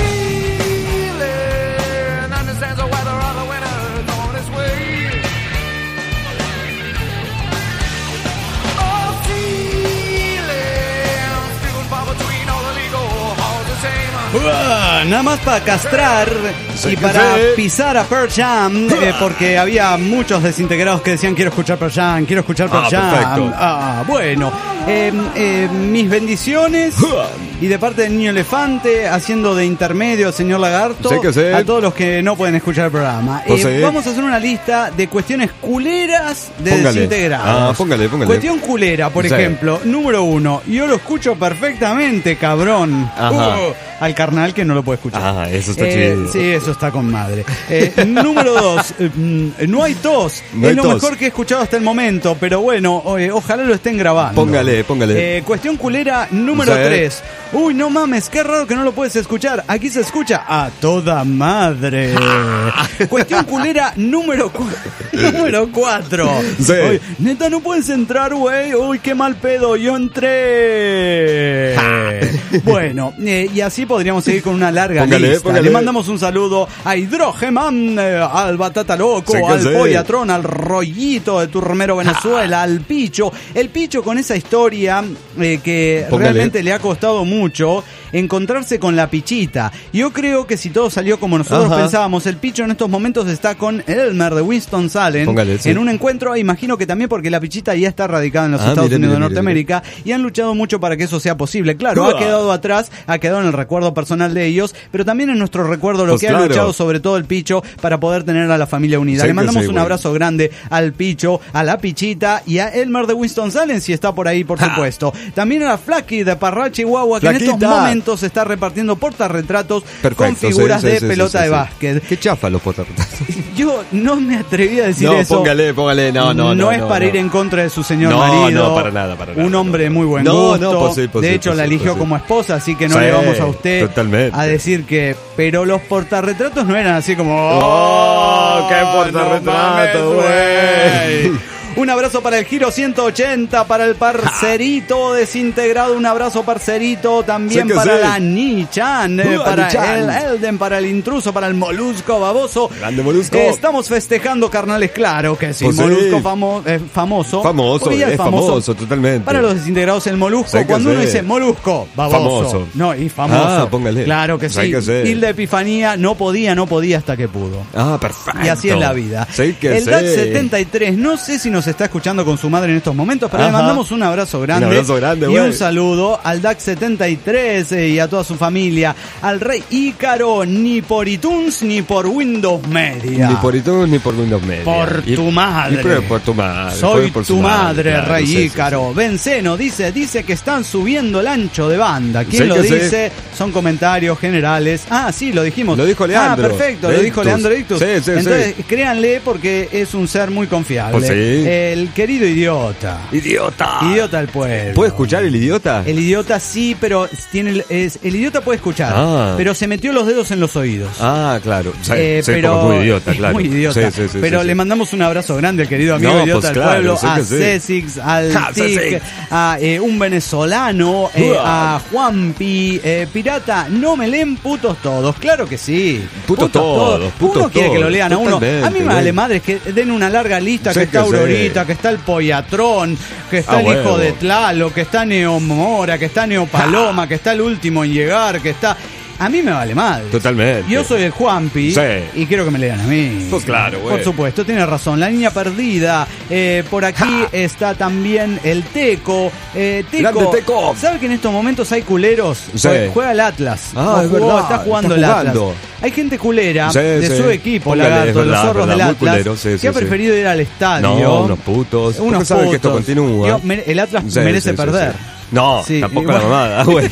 Nada más para castrar y para pisar a Pearl Jam, porque había muchos desintegrados que decían quiero escuchar Pearl Jam, quiero escuchar Pearl Jam.
Perfecto.
Bueno, mis bendiciones y de parte del Niño Elefante, haciendo de intermedio, señor Lagarto, a todos los que no pueden escuchar el programa. Vamos a hacer una lista de cuestiones culeras de desintegrados.
Póngale.
Cuestión culera, por ejemplo, número 1, yo lo escucho perfectamente, cabrón. Al carnal que no lo puede escuchar.
Eso está chido.
Sí, eso está con madre. Número 2, no hay tos. Es lo mejor que he escuchado hasta el momento, pero bueno, ojalá lo estén grabando.
Póngale.
Cuestión culera número 3. Uy, no mames, qué raro que no lo puedes escuchar. Aquí se escucha a toda madre. Cuestión culera número 4. Uy, neta, no puedes entrar, güey. Uy, qué mal pedo, yo entré. Bueno, y así podríamos seguir con una larga lista. Le mandamos un saludo a Hidrogeman, al Batata Loco, al Pollatrón, al Rollito de Turmero Venezuela, al Picho. El Picho con esa historia que realmente le ha costado mucho encontrarse con la Pichita. Yo creo que si todo salió como nosotros pensábamos, el Picho en estos momentos está con Elmer de Winston-Salem en un encuentro, imagino que también porque la Pichita ya está radicada en los Estados Unidos de Norteamérica y han luchado mucho para que eso sea posible. Claro, ha quedado atrás, ha quedado en el recuerdo personal de ellos, pero también en nuestro recuerdo lo que ha luchado sobre todo el Picho para poder tener a la familia unida. Le mandamos un abrazo grande al Picho, a la Pichita y a Elmer de Winston-Salem, si está por ahí, por supuesto. También a la Flaky de Parral, Chihuahua, que en estos momentos se está repartiendo portarretratos con figuras de pelota de básquet.
Qué chafa los portarretratos.
Yo no me atreví a decir eso.
Póngale.
No es para ir en contra de su señor marido.
No, para nada.
Un hombre de muy buen gusto. De hecho, la eligió como esposa, así que no le vamos a usted a decir que... Pero los portarretratos no eran así como... ¡Oh,
qué portarretrato, güey!
Un abrazo para el Giro 180, para el parcerito desintegrado. Un abrazo, parcerito. También para la Nichan, para el Elden, para el intruso, para el molusco baboso.
Grande molusco.
Estamos festejando, carnales, claro que sí. Pues molusco
sí.
Famoso.
Famoso, es famoso, totalmente.
Para los desintegrados, el molusco. Cuando uno dice molusco, baboso.
Famoso.
No, y famoso.
Ah, póngale.
Claro que sí. Hilda Epifanía no podía hasta que pudo.
Ah, perfecto.
Y así es la vida. El DAC73, no sé si nos está escuchando con su madre en estos momentos, pero le mandamos un abrazo grande.
Un abrazo grande,
y un saludo al DAC73 y a toda su familia. Al Rey Ícaro, ni por iTunes ni por Windows Media.
Ni por iTunes ni por Windows Media.
Por tu madre.
Por tu madre.
Soy
por
tu madre, claro, Rey Ícaro.
Sí.
Benceno dice que están subiendo el ancho de banda. ¿Quién lo dice? Son comentarios generales. Ah, sí, lo dijimos.
Lo dijo Leandro.
Ah, perfecto, lo dijo Leandro Ictus. Entonces, créanle porque es un ser muy confiable.
Pues sí.
El querido idiota. Idiota del pueblo.
¿Puede escuchar el idiota?
El idiota sí, pero el idiota puede escuchar, pero se metió los dedos en los oídos.
Ah, claro.
Pero
como muy idiota, claro.
Muy idiota.
Sí,
pero le mandamos un abrazo grande al querido amigo idiota del pueblo, a Césix, al Tic, a un venezolano, a Juanpi, pirata, no me leen putos todos. Claro que sí.
Putos todos.
Uno quiere que lo lean a uno.
Totalmente,
a mí me vale madre que den una larga lista, que está Aurorita, que está el Pollatrón, que está el hijo de Tlalo, que está Neomora, que está Neopaloma, que está el último en llegar, que está... A mí me vale mal.
Totalmente.
Yo soy el Juanpi y quiero que me lean a mí.
Pues claro, güey.
Por supuesto, tiene razón. La niña perdida. Por aquí está también el Teco.
Teco.
¿Sabe que en estos momentos hay culeros?
Sí.
Juega el Atlas.
Ah, es verdad.
Está jugando el Atlas. Hay gente culera de su equipo, Lagarto, los zorros del Atlas, que ha preferido ir al estadio.
No, unos putos. Unos saben que esto continúa.
El Atlas merece perder.
No, tampoco la mamada, güey.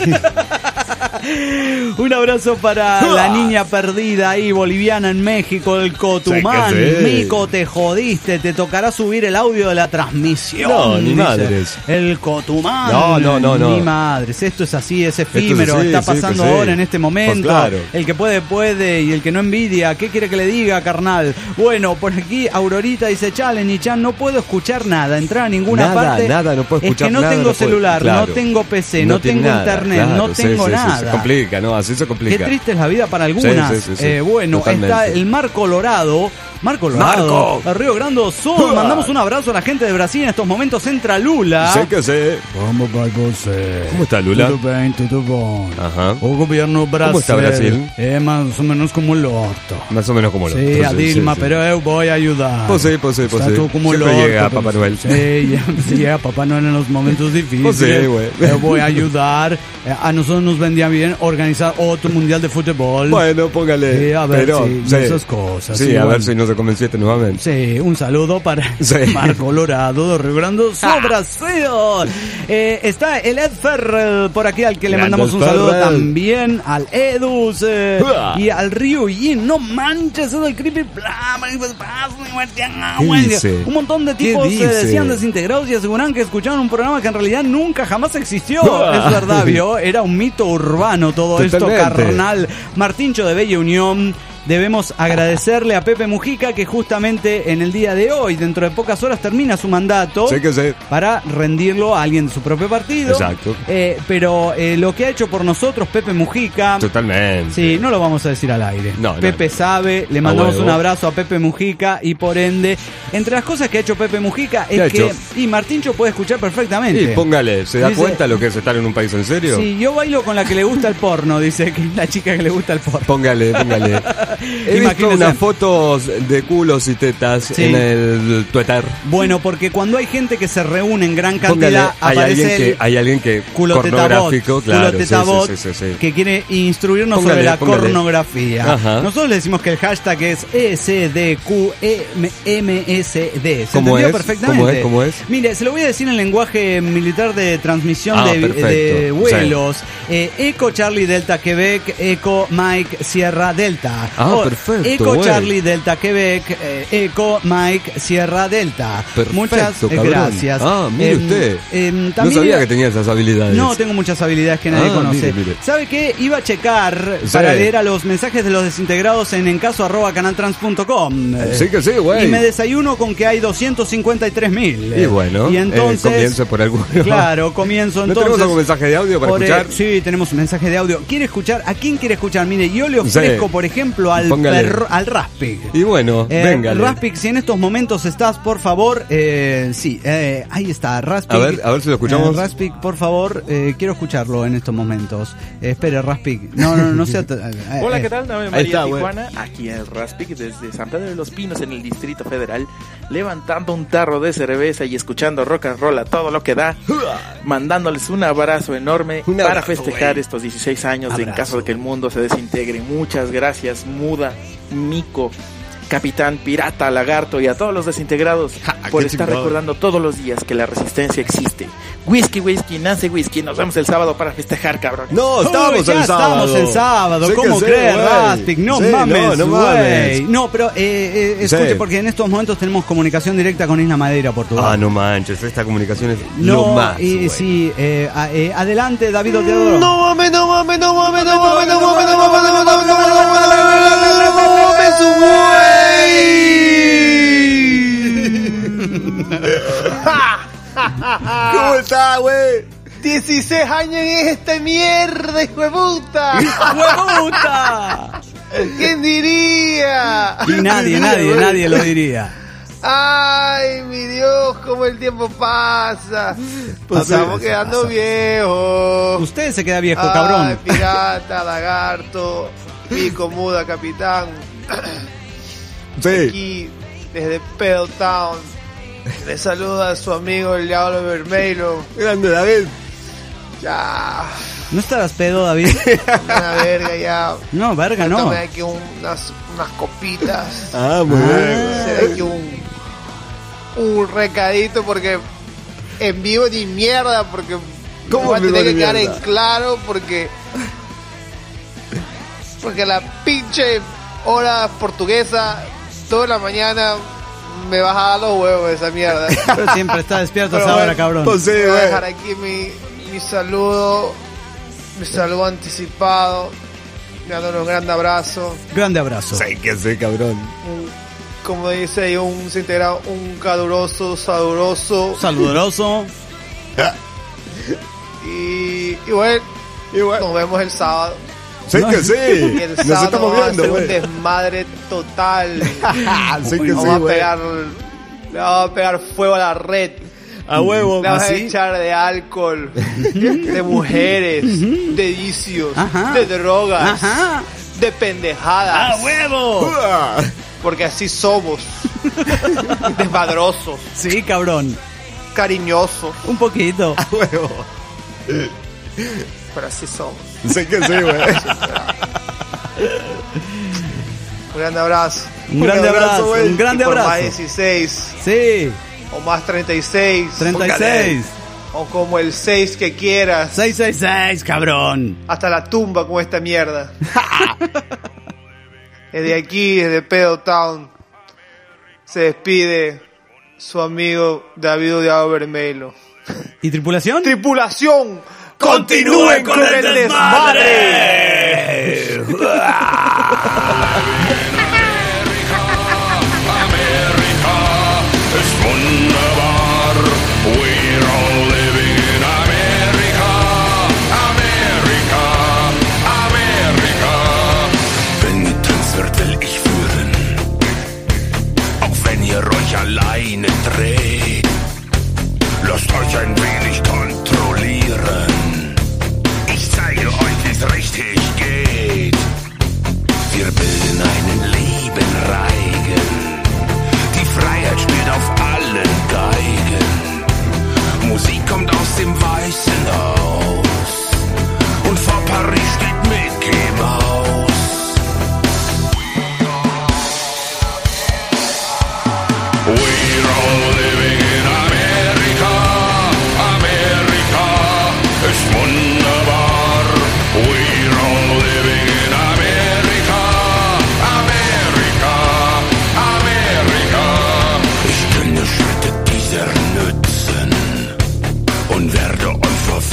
Un abrazo para la niña perdida ahí, boliviana en México, el Cotumán. Mico, te jodiste, te tocará subir el audio de la transmisión.
No, ni madres.
El Cotumán.
No.
Ni madres. Esto es así, es efímero. Está pasando ahora en este momento.
Pues claro.
El que puede y el que no envidia. ¿Qué quiere que le diga, carnal? Bueno, por aquí Aurorita dice, chale, Nichan, no puedo escuchar nada, entrar a ninguna parte.
Nada, no puedo escuchar nada.
Es que no tengo celular, no tengo PC, no tengo internet, no tengo nada.
Se complica, ¿no? Así se complica.
Qué triste es la vida para algunas. Bueno, totalmente. Está el Mar Colorado. Marco, Río Grande do Sul. Mandamos un abrazo a la gente de Brasil. En estos momentos entra Lula.
Vamos para você. ¿Cómo está Lula?
Tudo bem, tudo bom.
Ajá.
O gobierno Brasil.
¿Cómo está Brasil?
Más o menos como el orto.
Más o menos como el orto.
Sí, a Dilma, pero yo voy a ayudar.
Pues sí.
Está todo como
siempre
el orto,
llega Papá Noel.
Sí, llega Papá Noel en los momentos difíciles.
Güey.
Yo voy a ayudar. A nosotros nos vendría bien organizar otro mundial de fútbol.
Bueno, póngale.
Sí, a ver si esas cosas.
Sí, a ver si no se convenciste nuevamente.
Sí, un saludo para Mar Colorado de Río Grande do Sul, Brasil. Está el Ed Ferrell por aquí, al que le mandamos un saludo también, al Edus y al Ryu Yin. No manches, eso del creepy. Un montón de tipos se decían desintegrados y aseguran que escuchaban un programa que en realidad nunca jamás existió. Es verdad, ¿vio? Era un mito urbano todo esto, carnal. Martincho de Bella Unión. Debemos agradecerle a Pepe Mujica que justamente en el día de hoy, dentro de pocas horas, termina su mandato para rendirlo a alguien de su propio partido.
Exacto.
Pero lo que ha hecho por nosotros Pepe Mujica...
Totalmente.
Sí, no lo vamos a decir al aire. Pepe sabe, le mandamos un abrazo a Pepe Mujica y por ende, entre las cosas que ha hecho Pepe Mujica es que... Y Martincho puede escuchar perfectamente.
Y póngale, ¿se da cuenta lo que es estar en un país en serio?
Sí, yo bailo con la que le gusta el porno, dice que es la chica que le gusta el porno.
Póngale. He visto unas fotos de culos y tetas en el Twitter.
Bueno, porque cuando hay gente que se reúne en gran cantidad,
hay alguien que pornográfico, claro,
que quiere instruirnos sobre la pornografía. Nosotros le decimos que el hashtag es ESDQMSD. ¿Se entendió perfectamente?
¿Cómo es?
Mire, se lo voy a decir en lenguaje militar de transmisión de vuelos. Eco Charlie Delta Quebec, Eco Mike Sierra Delta.
perfecto.
Eco Charlie Delta Quebec, Eco Mike Sierra Delta.
Perfecto,
muchas
cabrón.
gracias.
Mire usted.
También
no sabía que tenía esas habilidades.
No, tengo muchas habilidades que nadie conoce.
Mire.
¿Sabe qué? Iba a checar para leer a los mensajes de los desintegrados en encaso@canaltrans.com.
Sí que sí, güey.
Y me desayuno con que hay 253.000.
Y bueno,
y entonces
comience por alguno.
Claro, comienzo entonces.
¿No tenemos algún mensaje de audio para escuchar?
Sí, tenemos un mensaje de audio. ¿Quiere escuchar? ¿A quién quiere escuchar? Mire, yo le ofrezco, por ejemplo, al Raspig.
Y bueno, venga.
Raspig, si en estos momentos estás, por favor, sí, ahí está, Raspig.
A ver si lo escuchamos.
Raspig, por favor, quiero escucharlo en estos momentos. Espere, Raspig. No sea...
Hola, ¿qué tal? Dame María Tijuana, aquí el Raspig desde San Pedro de los Pinos en el Distrito Federal, levantando un tarro de cerveza y escuchando rock and roll a todo lo que da, mandándoles un abrazo enorme para festejar estos 16 años en caso de que el mundo se desintegre. Muchas gracias, Muda, Mico, Capitán, Pirata, Lagarto y a todos los desintegrados por estar recordando todos los días que la resistencia existe. Whisky, Nancy Whisky, nos vemos el sábado para festejar, cabrón.
No, estamos el sábado.
Estamos el sábado,
Sí,
¿cómo crees, Raspig? No mames,
no mames.
No, pero escuche, porque en estos momentos tenemos comunicación directa con Isla Madeira, Portugal.
No manches, esta comunicación es lo más.
Sí, adelante, David Oteadoro.
No mames, ¿Cómo está, güey?
16 años en esta mierda, hijo de puta. ¿Quién diría?
Y nadie lo diría.
Ay, mi Dios, cómo el tiempo pasa. Estamos quedando viejos.
Usted se queda viejo, cabrón.
Pirata, Lagarto, Pico, Muda, Capitán.
Sí.
Aquí, desde Pedaltown, le saluda a su amigo el Diablo Vermelho.
Grande, David.
Ya.
¿No estarás pedo, David?
Una verga ya.
No, verga no.
Tomé aquí unas copitas.
Muy bien.
Hacer aquí un recadito porque en vivo ni mierda, porque
¿cómo
va a tener que quedar en
mierda?
claro porque la pinche hora portuguesa toda la mañana me vas a dar los huevos de esa mierda.
Pero siempre está despierto a esa hora, cabrón.
Pues sí,
Voy a
güey.
dejar aquí mi saludo anticipado, dándole un gran abrazo.
Grande abrazo.
Sí, que sí, cabrón.
Como dice ahí un integrado, un caluroso, saludoso. Y bueno, nos vemos el sábado.
Sí, que sí.
Y el
Nos
sábado
estamos
vamos a
viendo,
hacer un
güey.
desmadre total.
Sí, que sí,
Vamos a
güey.
le vamos a pegar fuego a la red.
A huevo.
Le vamos a
¿Así?
echar de alcohol, de mujeres, de vicios, de drogas, de pendejadas.
¡A huevo!
Porque así somos. Desmadrosos,
Sí, cabrón.
cariñosos,
Un poquito.
A huevo.
pero así somos.
Sí, que sí, güey.
Un grande abrazo.
Un grande abrazo,
güey.
un grande
Y por
abrazo.
más 16
Sí,
o más 36
36.
o como el 6 que quieras.
666, cabrón.
Hasta la tumba con esta mierda. Desde aquí, desde Pedaltown, se despide su amigo David Diablo Vermelho.
¿Y tripulación?
¡Tripulación! ¡Continúen con el desmadre!
Ist wunderbar. We're all living in America. America, America. Wenn getanzt wird, will ich führen. Auch wenn ihr euch alleine dreht. Lasst euch ein wenig kontrollieren. Ich zeige euch, wie's richtig geht. Wir bilden ein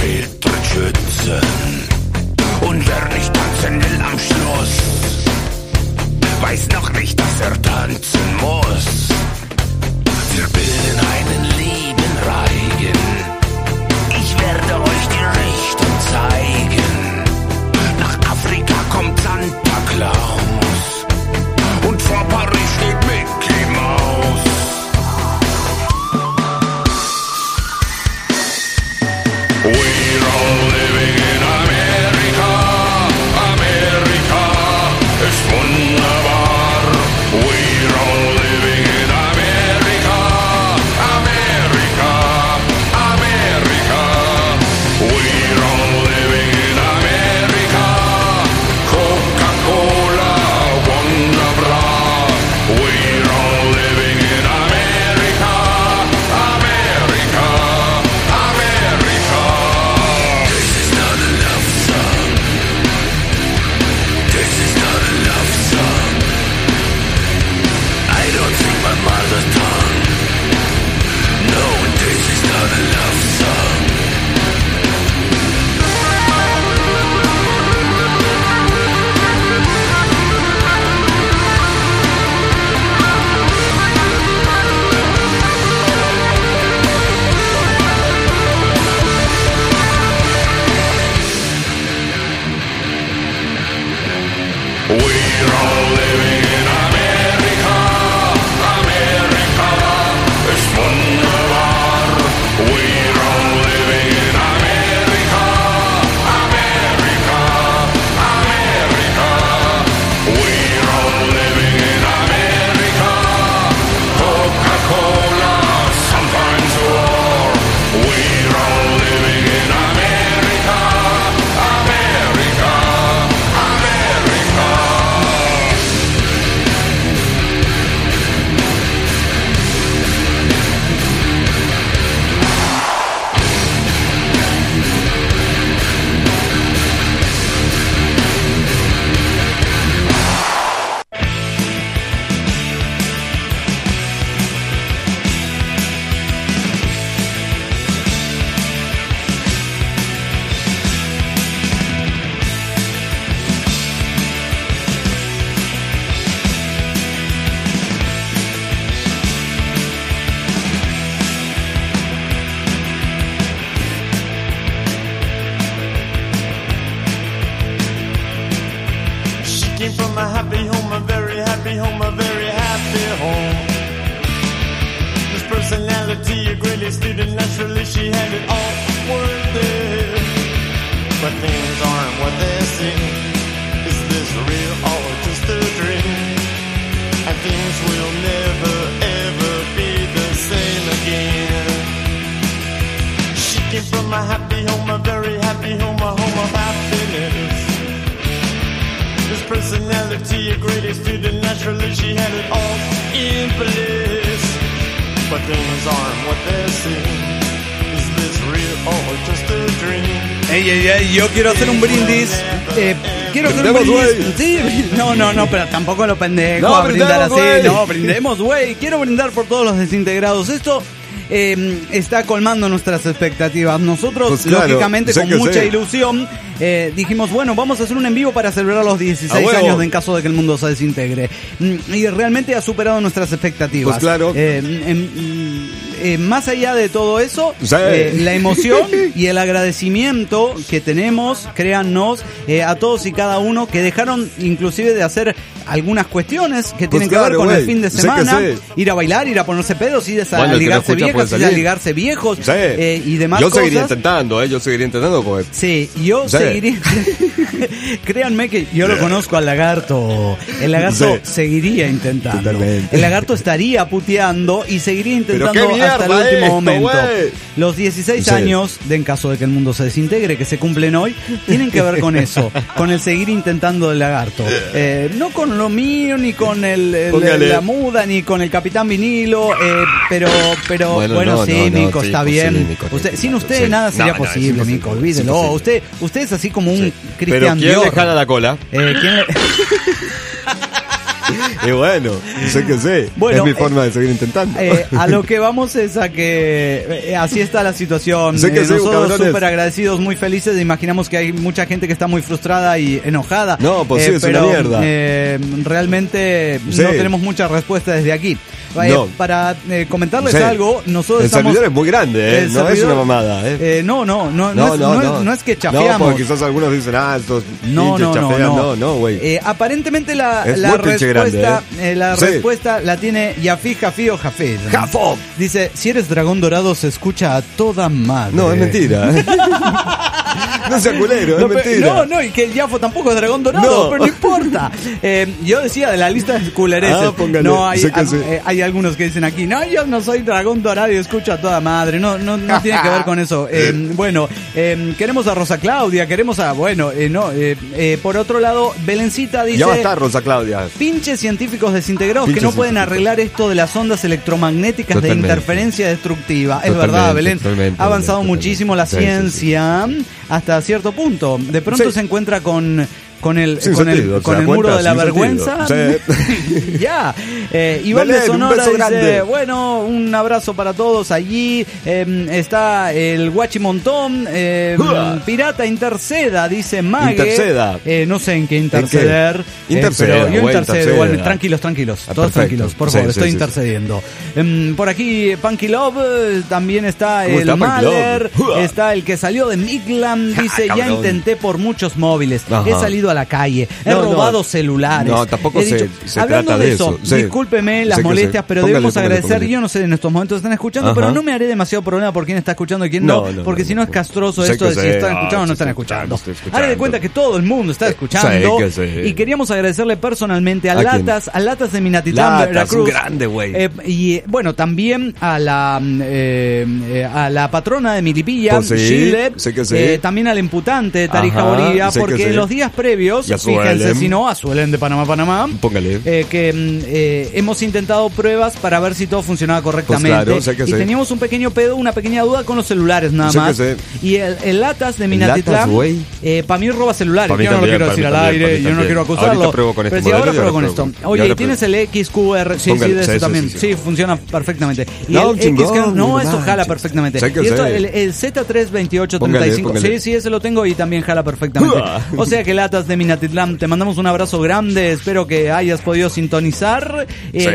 steht drin Schützen. Und wer nicht tanzen will am Schluss, weiß noch nicht, dass er tanzen muss. Wir bilden einen lieben Reigen. Ich werde euch die Richtung zeigen. Nach Afrika kommt Santa Claus und vor Paris steht Mickey Mouse. We're all living in America. America ist wunderbar. We're all living in America. America, America. We're all living in America. Coca-Cola, wunderbar. We're all living in America. America, America. This is not a love song. This is not a love song. I don't sing my mother tongue. No, this is not a love song. We're all living in America. America is wunderbar. We're all living in America. America, America. We're all living in America. Coca-Cola, sometimes war. We're all living in America. America, America.
She came from a happy home, a very happy home, a very happy home. This personality, a greatly student, naturally she had it all worth it. But things aren't what they seem. Is this real or just a dream? And things will never ever be the same again. She came from a happy home, a very happy home, a home of happiness. This personality, a great student, naturally she had it all in place. But things aren't what they seem. Is this real or just a dream?
Ey, ey, ey, yo quiero hacer un brindis. Quiero hacer un brindis. Sí, no, pero tampoco lo pendejo a brindar así. Wey. No, brindemos, güey. Quiero brindar por todos los desintegrados. Esto está colmando nuestras expectativas. Nosotros, pues claro, lógicamente, con mucha ilusión, dijimos, bueno, vamos a hacer un en vivo para celebrar los 16 años en caso de que el mundo se desintegre. Y realmente ha superado nuestras expectativas.
Pues claro.
Más allá de todo eso, la emoción y el agradecimiento que tenemos, créannos, a todos y cada uno que dejaron inclusive de hacer algunas cuestiones que tienen que ver con el fin de semana, ir a bailar, ir a ponerse pedos, ir a ligarse viejas, ir a ligarse viejos y demás cosas.
Yo seguiría intentando pues.
Sí, yo seguiría. Créanme que yo lo conozco al lagarto. El lagarto seguiría intentando. Totalmente. El lagarto estaría puteando y seguiría intentando hasta el último momento. Los 16 años, en caso de que el mundo se desintegre, que se cumplen hoy, tienen que ver con eso, con el seguir intentando del lagarto. No con lo mío, ni con la muda, ni con el Capitán Vinilo, pero bueno, sí, Nico, está bien. Nico, sin usted nada sería posible, Nico, olvídelo. Usted es así como un Cristian Dior.
¿Quién le jala la cola? Y bueno, sé que sé. Bueno, es mi forma de seguir intentando.
A lo que vamos es a que así está la situación.
Sé que
nosotros súper agradecidos, muy felices. Imaginamos que hay mucha gente que está muy frustrada y enojada.
No, pues sí, es
pero,
una mierda.
Realmente no tenemos mucha respuesta desde aquí.
No.
Para comentarles algo, nosotros
el servidor es muy grande, no es una mamada.
No es que chafeamos.
No, porque quizás algunos dicen, estos hinchas chafean. No, güey.
Aparentemente la respuesta la tiene Yafí, Jafí o Jafé.
¡Jafo!
Dice, si eres dragón dorado se escucha a toda madre.
No, es mentira. No sea culero, es mentira.
No, y que el Yafo tampoco es dragón dorado, pero no importa. Yo decía de la lista de culereces. No, hay algunos que dicen aquí, no, yo no soy dragón dorado y escucho a toda madre. No tiene que ver con eso. Queremos a Rosa Claudia, por otro lado, Belencita dice...
Ya va a estar Rosa Claudia.
Pinches científicos desintegrados que no pueden arreglar esto de las ondas electromagnéticas de interferencia destructiva. Es verdad, Belén. Ha avanzado muchísimo la ciencia hasta cierto punto. De pronto se encuentra con el muro de la vergüenza. Sí. Ya. Iván de Sonora dice, bueno, un abrazo para todos allí. Está el Guachimontón. Pirata interceda, dice Mague.
Interceda.
No sé en qué interceder.
Interceda.
Yo intercedo. Bueno, tranquilos. Todos tranquilos, por favor, estoy intercediendo. Por aquí, Punky Love. También está el Mahler. Está el que salió de Midland. Dice, ya intenté por muchos móviles. He salido a la calle, he robado celulares.
No, tampoco se
hablando
trata de eso. Sí.
Discúlpeme las molestias, pero debemos agradecer. Yo no sé, en estos momentos están escuchando, pero no me haré demasiado problema por quién está escuchando y quién no, porque si no es castroso esto de si están escuchando o no están escuchando. Haré de cuenta que todo el mundo está escuchando y queríamos agradecerle personalmente a Latas de Minatitlán, Veracruz.
Grande, güey.
Y bueno, también a la patrona de Milipilla, Chile, también al imputante Tarija Bolivia, porque en los días previos, fíjense, si no, a Suelen de Panamá,
póngale,
que hemos intentado pruebas para ver si todo funcionaba correctamente.
Pues claro,
y teníamos un pequeño pedo, una pequeña duda con los celulares nada más. Y el Latas de Minatitlán, para mí roba celulares. Yo no lo quiero decir al aire, yo no quiero acusarlo. Pero si ahora pruebo con esto. Oye, ¿tienes el XQR? Sí, de eso también. Sí, funciona perfectamente. Y el XQR, eso jala perfectamente. Y esto, el Z32835, sí, ese lo tengo y también jala perfectamente. O sea que Latas de Minatitlán, te mandamos un abrazo grande, espero que hayas podido sintonizar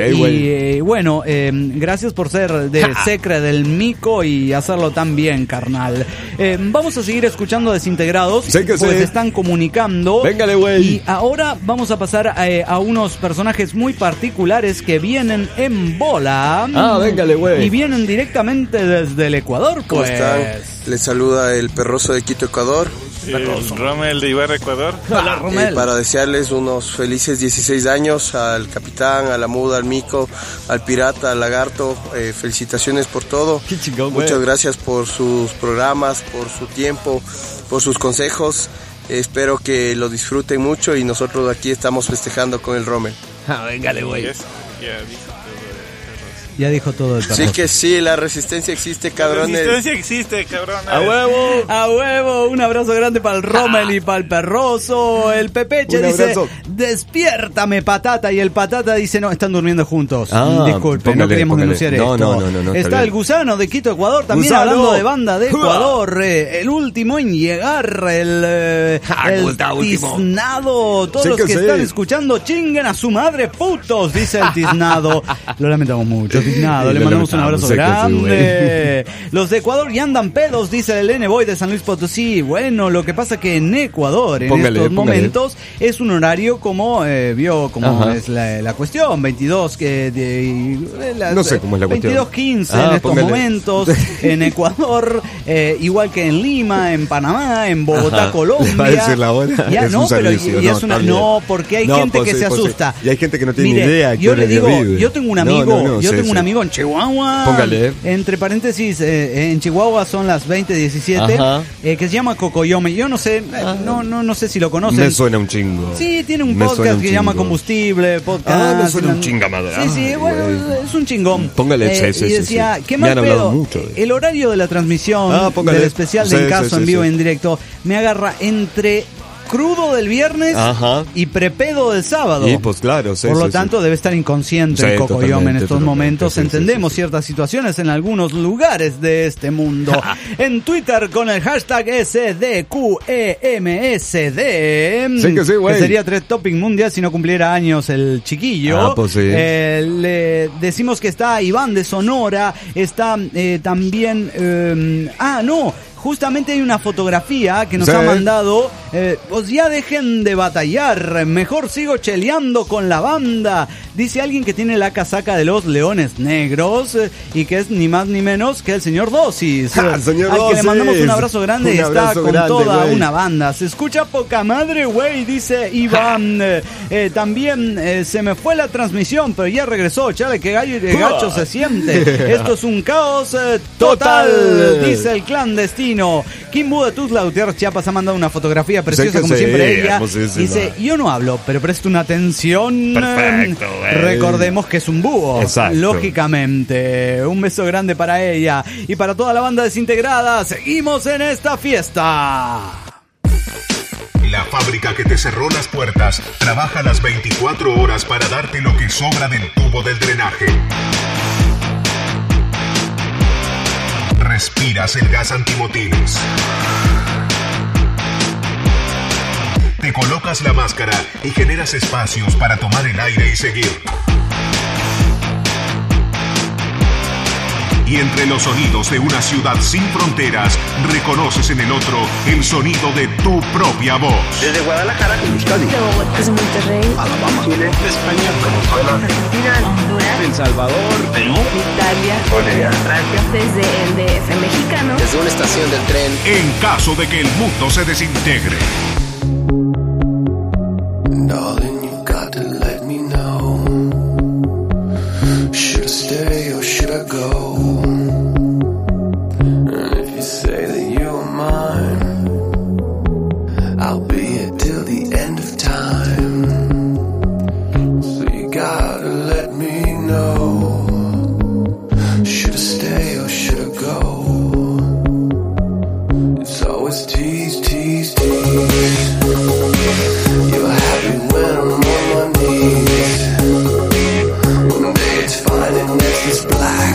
gracias por ser de Secre del Mico y hacerlo tan bien, carnal. Vamos a seguir escuchando Desintegrados, pues están comunicando.
Véngale, güey.
Y ahora vamos a pasar a unos personajes muy particulares que vienen en bola.
Véngale, güey.
Y vienen directamente desde el Ecuador,
¿Cómo están? Les saluda el Perroso de Quito, Ecuador.
Rommel de Ibarra, Ecuador.
Hola, Rommel.
Para desearles unos felices 16 años al capitán, a la muda, al mico, al pirata, al lagarto. Felicitaciones por todo.
Qué chingón,
muchas gracias por sus programas, por su tiempo, por sus consejos. Espero que lo disfruten mucho y nosotros aquí estamos festejando con el Rommel.
Véngale, güey. Ya dijo todo el
Perroso. Sí que sí, la resistencia existe, cabrones.
La resistencia existe, cabrones.
A huevo. Un abrazo grande para el Rommel y para el Perroso. El Pepeche dice, despiértame, Patata. Y el Patata dice, no, están durmiendo juntos. Disculpe, no queríamos denunciar esto.
No.
Está el Gusano de Quito, Ecuador, también hablando de banda de Ecuador. El último en llegar, el tiznado. Todos los que están escuchando, chinguen a su madre, putos, dice el tiznado. Lo lamentamos mucho. Le mandamos un abrazo grande. Los de Ecuador ya andan pedos, dice el N-Boy de San Luis Potosí. Bueno, lo que pasa que en Ecuador, en estos momentos, es un horario como es la cuestión. 22,
no sé cómo es la cuestión.
22:15 en estos momentos. En Ecuador, igual que en Lima, en Panamá, en Bogotá, Colombia.
Va a decir la hora.
Ya, no, pero porque hay gente que se asusta.
Y hay gente que no tiene ni idea.
Yo le digo, yo tengo un amigo, un amigo en Chihuahua.
Póngale.
Entre paréntesis, en Chihuahua son las 20:17, que se llama Cocoyome. Yo no sé, no sé si lo conocen.
Me suena un chingo.
Sí, tiene un podcast que se llama Combustible, podcast.
Me suena un chingamadre.
Sí, bueno, es un chingón.
Póngale,
y decía, ¿qué más pedo? El horario de la transmisión del especial de En Caso en vivo en directo me agarra entre crudo del viernes y prepedo del sábado.
Y pues claro,
por lo tanto debe estar inconsciente el Cocoyom en estos momentos. Entendemos ciertas situaciones en algunos lugares de este mundo. En Twitter con el hashtag SDQEMSD,
sí,
que sería Trend Topic mundial si no cumpliera años el chiquillo.
Pues sí.
Le decimos que está Iván de Sonora, está también... justamente hay una fotografía que nos ha mandado. Pues ya dejen de batallar, mejor sigo cheleando con la banda. Dice alguien que tiene la casaca de los Leones Negros y que es ni más ni menos que el señor Dosis.
Señor
al
Dosis.
Que le mandamos un abrazo grande. Está con
grande,
toda
wey.
una banda. Se escucha poca madre, güey, dice Iván. También se me fue la transmisión, pero ya regresó. Chale, que gacho se siente. Esto es un caos total, dice el clandestino. Kimbu de Tuzla Gutiérrez Chiapas ha mandado una fotografía preciosa, como siempre ella. Dice, yo no hablo, pero presto una atención.
Perfecto,
recordemos que es un búho.
Exacto.
Lógicamente. Un beso grande para ella. Y para toda la banda desintegrada, seguimos en esta fiesta.
La fábrica que te cerró las puertas trabaja las 24 horas para darte lo que sobra del tubo del drenaje. Respiras el gas antimotines. Te colocas la máscara y generas espacios para tomar el aire y seguir. Y entre los sonidos de una ciudad sin fronteras, reconoces en el otro el sonido de tu propia voz.
Desde Guadalajara, Mexicali,
desde Monterrey,
Alabama, Chile, España, Venezuela,
Argentina, Honduras,
El Salvador, Perú,
Italia,
Bolivia, Francia,
desde el DF mexicano,
desde una estación del tren.
En caso de que el mundo se desintegre.
Darling, you got to let me know. Should I stay or should I go? And if you say that you are mine, I'll be here till the end of time. So you gotta let me know. Should I stay or should I go? It's always tease, tease, tease. You're happy when I'm on my knees. One day it's fine and next it's black.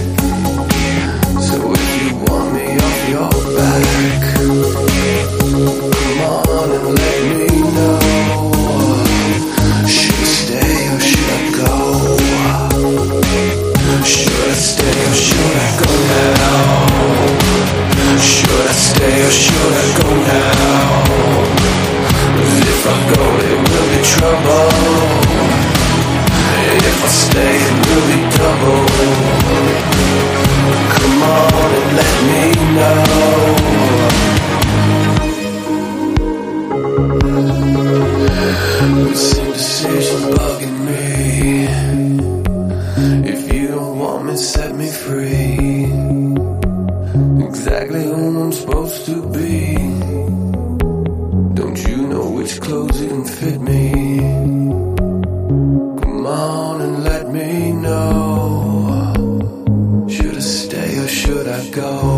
So if you want me off your back, come on and let me know. Should I stay or should I go? Should I stay or should I go now? Should I stay or should I go now? If I go, it will be trouble. If I stay, it will be double. Come on and let me know. This indecision bugging me. If you don't want me, set me free. Exactly who I'm supposed to be. Don't you know which clothes even fit me? Come on and let me know. Should I stay or should I go?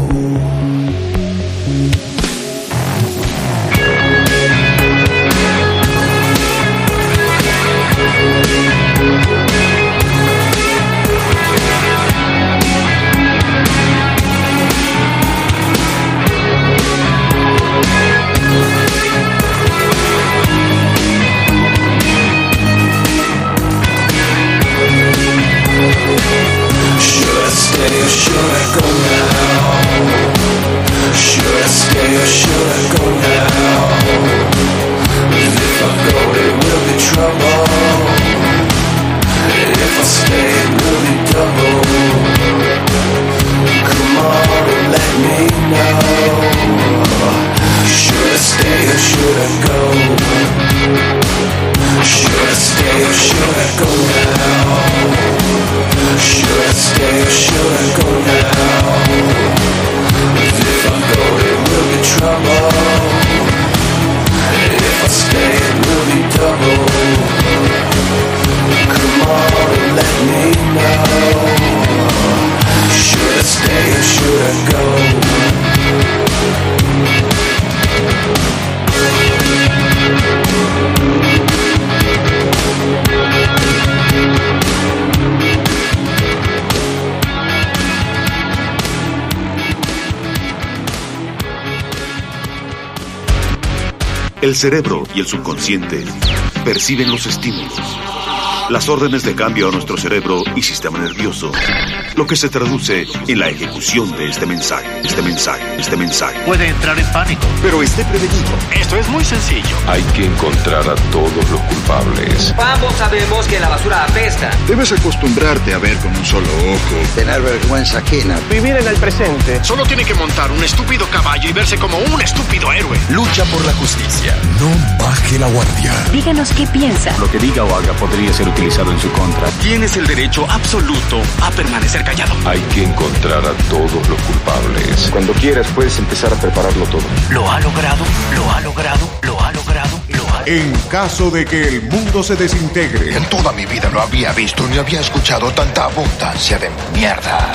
El cerebro y el subconsciente perciben los estímulos, las órdenes de cambio a nuestro cerebro y sistema nervioso, lo que se traduce en la ejecución de este mensaje.
Puede entrar en pánico,
pero esté prevenido.
Esto es muy sencillo.
Hay que encontrar a todos los culpables.
Ambos sabemos que la basura apesta.
Debes acostumbrarte a ver con un solo ojo.
Tener vergüenza ajena.
Vivir en el presente.
Solo tiene que montar un estúpido caballo y verse como un estúpido héroe.
Lucha por la justicia. No baje la guardia.
Díganos qué piensa.
Lo que diga o haga podría ser utilizado en su contra.
Tienes el derecho absoluto a permanecer callado.
Hay que encontrar a todos los culpables.
Cuando quieras puedes empezar a prepararlo todo.
Lo ha logrado, lo ha logrado, lo ha logrado, lo ha...
En caso de que el mundo se desintegre.
En toda mi vida no había visto ni había escuchado tanta abundancia de mierda.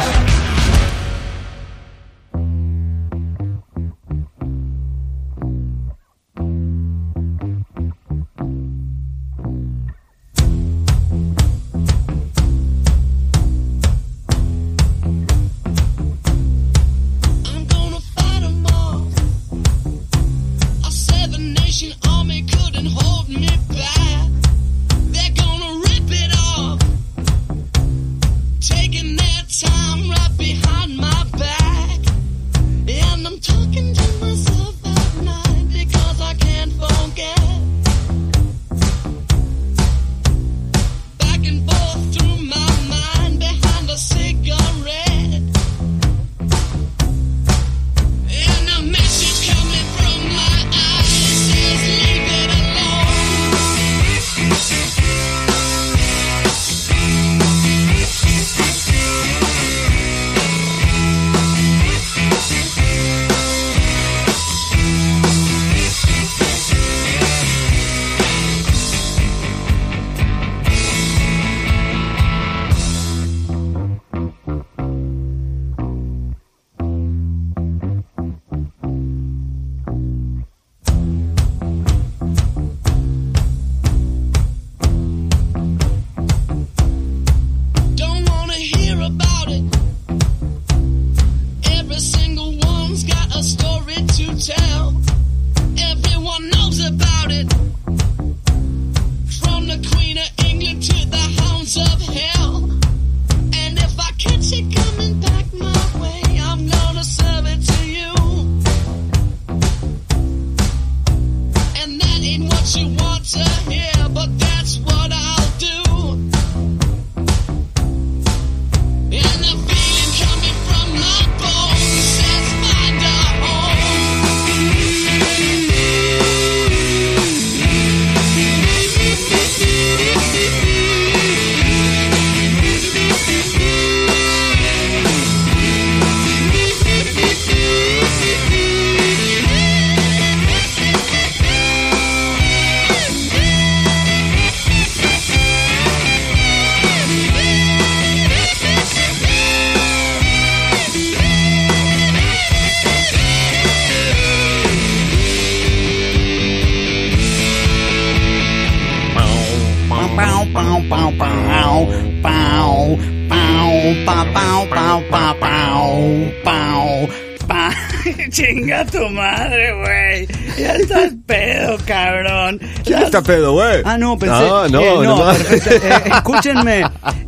Chinga tu madre, güey. Ya estás pedo, cabrón.
¿Quién está pedo, güey?
Ah, no, pensé. No, perfecto. Escúchenme.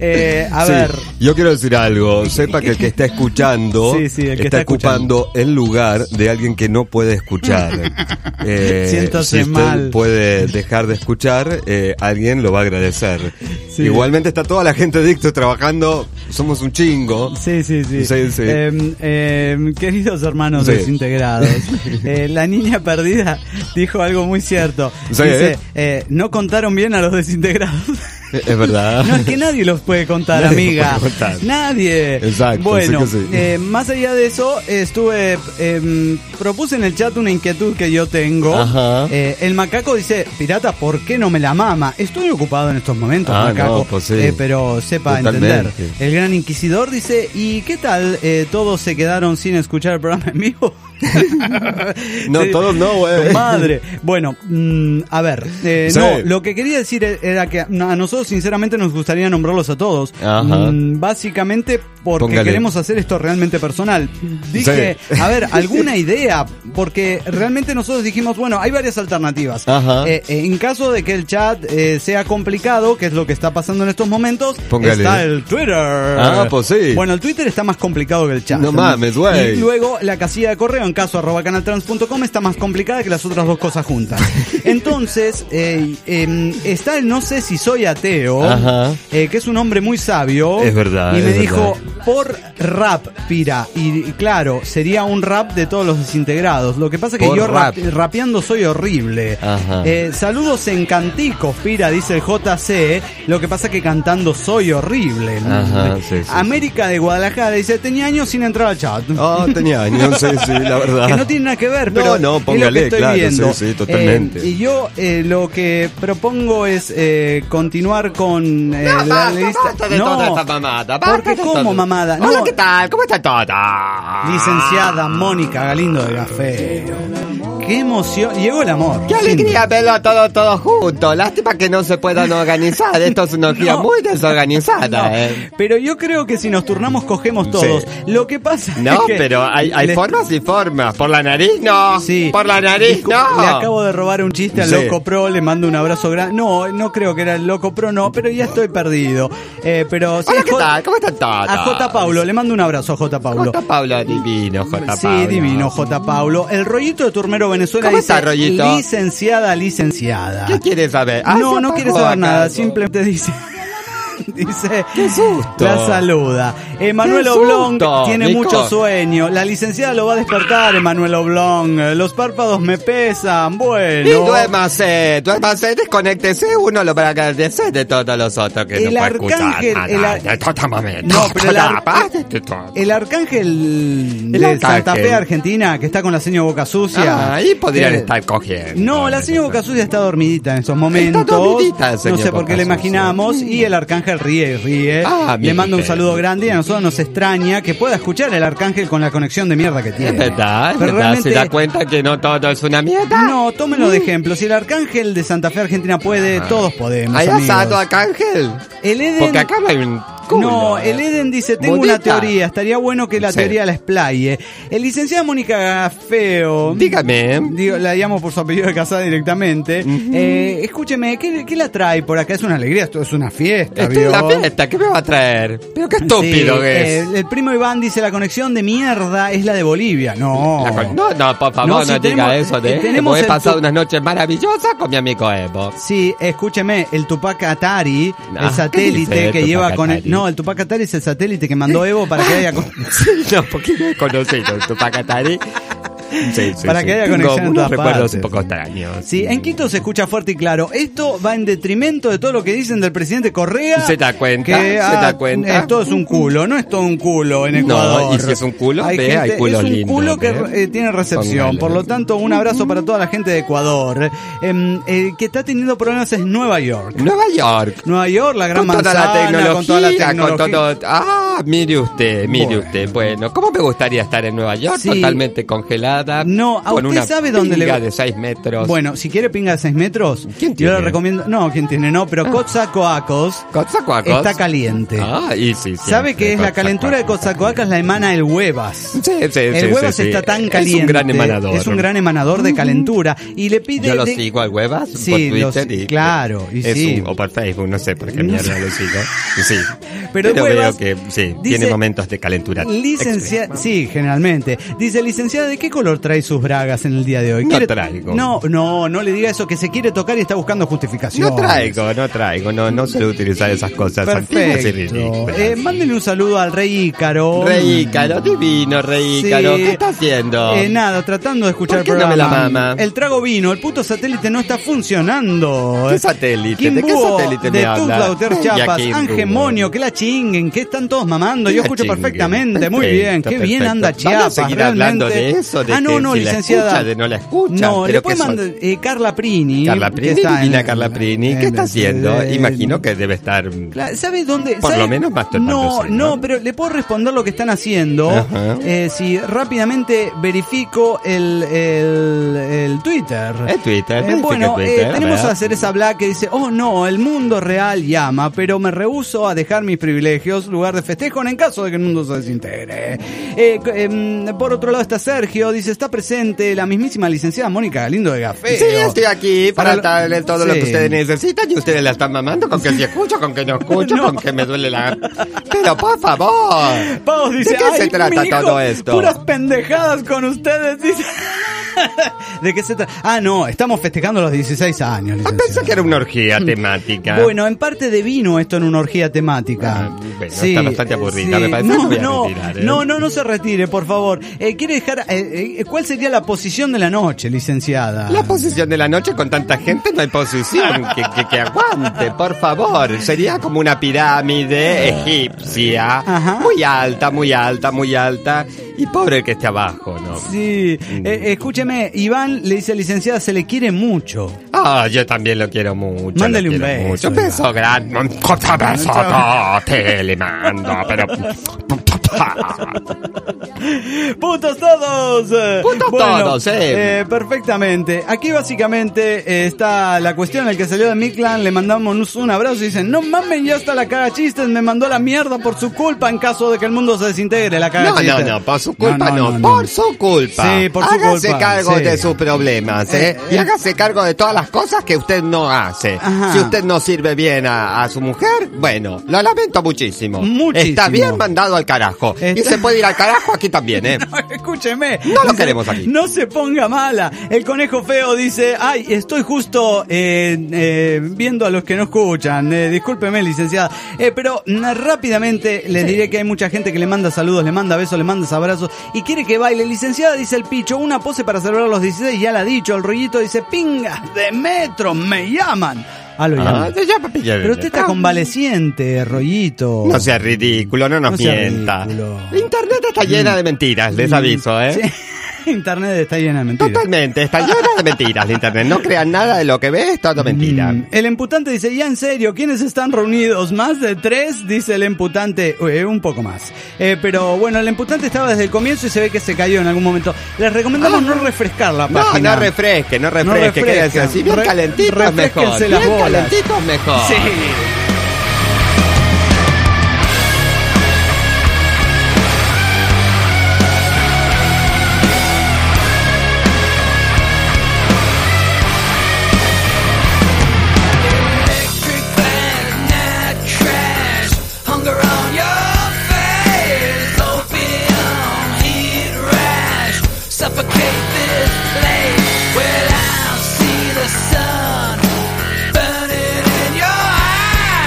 A ver.
Yo quiero decir algo. Sepa que el que está escuchando está ocupando el lugar de alguien que no puede escuchar.
Siéntase
si usted
mal.
puede dejar de escuchar, alguien lo va a agradecer. Sí. Igualmente está toda la gente de Ictus trabajando. Somos un chingo.
Sí. Queridos hermanos desintegrados, la niña perdida dijo algo muy cierto. Dice, no contaron bien a los desintegrados.
Es verdad.
No, es que nadie los puede contar, amiga. Nadie.
Exacto.
Bueno,
sí que sí.
Más allá de eso, propuse en el chat una inquietud que yo tengo.
Ajá.
El macaco dice, pirata, ¿por qué no me la mama? Estoy ocupado en estos momentos, macaco.
No, pues sí.
Pero sepa
Totalmente.
entender. El gran inquisidor dice, ¿y qué tal? ¿Todos se quedaron sin escuchar el programa en vivo?
No,
Sí.
todos no, güey.
Madre. Bueno, a ver,
Sí.
no, lo que quería decir era que a nosotros sinceramente nos gustaría nombrarlos a todos.
Ajá.
Básicamente porque
Póngale.
queremos hacer esto realmente personal. Dije,
Sí.
a ver, alguna idea, porque realmente nosotros dijimos, bueno, hay varias alternativas.
Ajá.
En caso de que el chat sea complicado, que es lo que está pasando en estos momentos,
Póngale.
está el Twitter.
Ah, pues sí.
Bueno, el Twitter está más complicado que el chat.
No mames, güey.
Y luego la casilla de correo en caso @canaltrans.com está más complicada que las otras dos cosas juntas. Entonces, está el no sé si soy ateo,
Ajá.
que es un hombre muy sabio.
Es verdad,
Y me
es
dijo,
verdad.
por rap, Pira. Y claro, sería un rap de todos los desintegrados. Lo que pasa es que
Por
yo
rap.
rapeando soy horrible.
Ajá.
Saludos en canticos, Pira, dice el JC. Lo que pasa es que cantando soy horrible.
Ajá, sí, sí.
América de Guadalajara dice, tenía años sin entrar al chat.
Oh, tenía años, sí, sí, la verdad.
Que no tiene nada que ver, pero
No,
es
póngale,
lo que estoy
claro,
viendo.
sí, sí, totalmente.
Y yo lo que propongo es continuar con la lista.
Basta de toda esta mamada. basta
Porque
de
como
todo.
mamada.
Hola,
No.
¿qué tal? ¿Cómo está toda?
Licenciada Mónica Galindo de Café. Qué emoción. Llegó el amor.
Qué alegría verlo todo junto. Lástima que no se puedan organizar. Esto es una orgía muy desorganizada.
No, pero yo creo que si nos turnamos cogemos todos.
Sí.
Lo que pasa
No,
es que
pero hay formas y formas. Por la nariz, no.
Sí.
Por la nariz, no.
Le acabo de robar un chiste al
Sí.
Loco Pro, le mando un abrazo grande. No creo que era el Loco Pro, no, pero ya estoy perdido. Pero sí,
Hola, ¿qué tal? ¿Cómo están todos?
a J. Paulo, le mando un abrazo a J. Paulo.
J. Paulo, divino, J.
Sí,
Paulo.
divino, J. Paulo. El rollito de Turmero Venezuela
¿Cómo
dice,
está, rollito?
licenciada.
¿Qué quieres saber?
No quiere saber nada, simplemente dice...
¡Qué susto!
La saluda. Emanuel
¡Qué
Oblong
susto,
tiene
Nico!
mucho sueño. La licenciada lo va a despertar, Emanuel Oblong. Los párpados me pesan. Bueno.
Y duérmase, desconéctese, uno lo para agradecer de todos los otros que
El
no puede escuchar
arcángel,
nada.
No, pero el arcángel de Santa Fe, Argentina, que está con la señora Boca Sucia.
Ahí podrían
que-
estar cogiendo.
No, la señora Boca Sucia está dormidita en estos momentos.
dormidita,
No
señor
sé por qué
Boca
le
Sucia.
imaginamos. Y el arcángel ríe.
Ah,
Le mando un
mire.
saludo grande y a nosotros nos extraña que pueda escuchar el arcángel con la conexión de mierda que tiene.
Es verdad,
Pero
se
realmente-
da cuenta que no todo es una mierda.
No, tómenlo de ejemplo. Si el arcángel de Santa Fe, Argentina puede, todos podemos.
¿Hay
amigos.
asado arcángel?
El Eden...
Porque acá no hay un culo.
No, el Eden dice, tengo una
Modita.
teoría, estaría bueno que la
Sí.
teoría la explaye. El licenciado Mónica Feo,
Dígame.
la llamo por su apellido de casada directamente. Escúcheme, ¿qué la trae por acá? Es una alegría, esto es una fiesta,
Estoy en la
¿vio?
fiesta, ¿qué me va a traer? Pero qué estúpido
Sí,
que es.
el primo Iván dice, la conexión de mierda es la de Bolivia. No.
No, por favor,
No,
no,
si
diga
tenemos-
eso de
tenemos
he
el
pasado
tu-
unas noches maravillosas con mi amigo Evo.
Sí, escúcheme, el Tupac Atari,
Ah,
el satélite
¿qué dice el
que lleva
Tupac
con
Atari?
no, el Tupac Atari es el satélite que mandó Evo para que haya
No, porque no he conocido el Tupac Atari. Sí,
Para que haya
Tengo
conexión en
unos
todas
recuerdos
partes.
un poco extraños.
Sí, en Quito se escucha fuerte y claro. Esto va en detrimento de todo lo que dicen del presidente Correa.
¿Se da cuenta?
Que
¿Se da cuenta?
Esto es un culo, no es todo un culo en Ecuador.
No, y si es un culo, hay
gente-
culos
es un
lindos.
culo que
¿ve?
tiene recepción.
Póngale.
Por lo tanto, un abrazo para toda la gente de Ecuador. Que está teniendo problemas es Nueva York.
Nueva York.
Nueva York, la gran
Con toda
manzana,
la tecnología,
con toda la tecnología.
con todo. Mire usted. Bueno, ¿cómo me gustaría estar en Nueva York?
Sí.
Totalmente congelada.
No, ¿a
con
usted
una
sabe dónde le
pinga de 6 metros.
Bueno, si quiere pinga de 6 metros,
¿Quién
yo
tiene?
le recomiendo. No, ¿quién tiene? No, pero Coatzacoalcos
Coatzacoalcos
está caliente.
Y sí.
¿Sabe que es la calentura de Coatzacoalcos la emana el huevas?
Sí,
El huevas
sí.
está tan
Es
caliente.
un gran emanador.
Es un gran emanador de calentura. Y le pide.
Yo lo sigo al huevas
Sí,
por Twitter.
claro, y
es
sí.
o por Facebook, no sé por qué mierda lo sigo. Sí.
Pero
veo
Huevas
que sí,
dice-
tiene momentos de calentura.
Licenciada, sí, generalmente. Dice, licenciada, ¿de qué color trae sus bragas en el día de hoy?
No traigo.
No le diga eso, que se quiere tocar y está buscando justificación.
No traigo, no suelo utilizar esas cosas antiguas y
Perfecto.
ridículas.
Mándenle un saludo al Rey Ícaro.
Rey Ícaro, divino Rey Ícaro,
Sí.
¿qué está haciendo?
Nada, tratando de escuchar
¿Por qué
el
no me
programa.
la mama?
El trago vino, el puto satélite no está funcionando.
¿Qué satélite?
Kim
¿De qué
Búho,
satélite
de
me habla?
Tuxtla,
Ya,
Chiapas,
Kim
Ángel
Búho.
Monio, que la chinguen, que están todos mamando.
Que
Yo
la
escucho
chinguen.
perfectamente, muy
Perfecto,
bien, qué bien
perfecto.
anda
¿Vamos a
Chiapas.
seguir hablando
realmente.
de eso, de
no,
si
licenciada.
no la escucha.
No,
Pero
le puede mandar Carla Prini.
Carla Prini, divina Carla Prini. ¿Qué está haciendo? Imagino que debe estar...
¿Sabe dónde?
Por lo menos masturbándose.
No, pero le puedo responder lo que están haciendo. Si rápidamente verifico el Twitter.
El Twitter.
Bueno,
Twitter,
tenemos a Cereza Black que dice: oh no, el mundo real llama, pero me rehúso a dejar mis privilegios, lugar de festejo en caso de que el mundo se desintegre. Por otro lado está Sergio, dice: está presente la mismísima licenciada Mónica Galindo de Gafeo.
Sí, estoy aquí para darle todo lo que
Sí.
ustedes necesitan y ustedes la están mamando con que si escucho, con que no escucho, con que me duele la... Pero por favor,
Pavos dice:
¿de qué se trata
mi hijo,
todo esto?
puras pendejadas con ustedes, dice. ¿De qué se trata? Ah, no, estamos festejando los 16 años.
Pensé que era una orgía temática.
Bueno, en parte devino esto en una orgía temática.
Bueno, está bastante aburrida, me parece.
No,
que me voy a retirar, ¿eh?
no se retire, por favor. ¿Quiere dejar cuál sería la posición de la noche, licenciada?
La posición de la noche con tanta gente no hay posición que aguante, por favor. Sería como una pirámide egipcia.
Ajá.
Muy alta, muy alta, muy alta. Y pobre el que esté abajo, ¿no?
Sí, escúcheme, Iván le dice: licenciada, se le quiere mucho.
Ah, yo también lo quiero mucho.
Mándale
lo
un
quiero
beso,
mucho. Beso grande. Te le mando, pero...
¡Putos todos!
¡Putos todos,
perfectamente. Aquí básicamente está la cuestión en la que salió de Midland. Le mandamos un abrazo y dicen: no mamen, ya está la caga chistes. Me mandó a la mierda por su culpa en caso de que el mundo se desintegre. La caga chistes.
No, por su culpa no, por su culpa.
Sí, por su
hágase
culpa.
cargo
Sí.
de sus problemas, y hágase cargo de todas las cosas que usted no hace.
Ajá.
Si usted no sirve bien a su mujer, bueno, lo lamento muchísimo.
Muchísimo.
Está bien mandado al carajo. Y se puede ir al carajo aquí también, ¿eh?
Escúcheme.
No lo queremos aquí.
No se ponga mala. El conejo feo dice: ay, estoy justo viendo a los que no escuchan. Discúlpeme, licenciada. Pero rápidamente les diré que hay mucha gente que le manda saludos, le manda besos, le manda abrazos y quiere que baile. Licenciada, dice el Picho, una pose para celebrar los 16, ya la ha dicho. El Rollito dice: pingas de metro, me llaman. Lo llaman. Pero usted está convaleciente, Rollito.
No sea ridículo, no nos
sea
mienta.
ridículo.
Internet está llena de mentiras, les aviso, ¿eh?
Sí. Internet está llena de mentiras.
Totalmente, está llena de mentiras la internet. No crean nada de lo que ve, es todo mentira.
El emputante dice: ya en serio, ¿quiénes están reunidos? ¿Más de 3? Dice el emputante. Un poco más. Pero bueno, el emputante estaba desde el comienzo y se ve que se cayó en algún momento. Les recomendamos no refrescar la página.
No refresque, quédense así bien calentitos mejor.
Refresquense las
Bien
bolas.
calentitos mejor.
Sí.
Suffocate this place. Well, I'll see the sun burning in your eyes.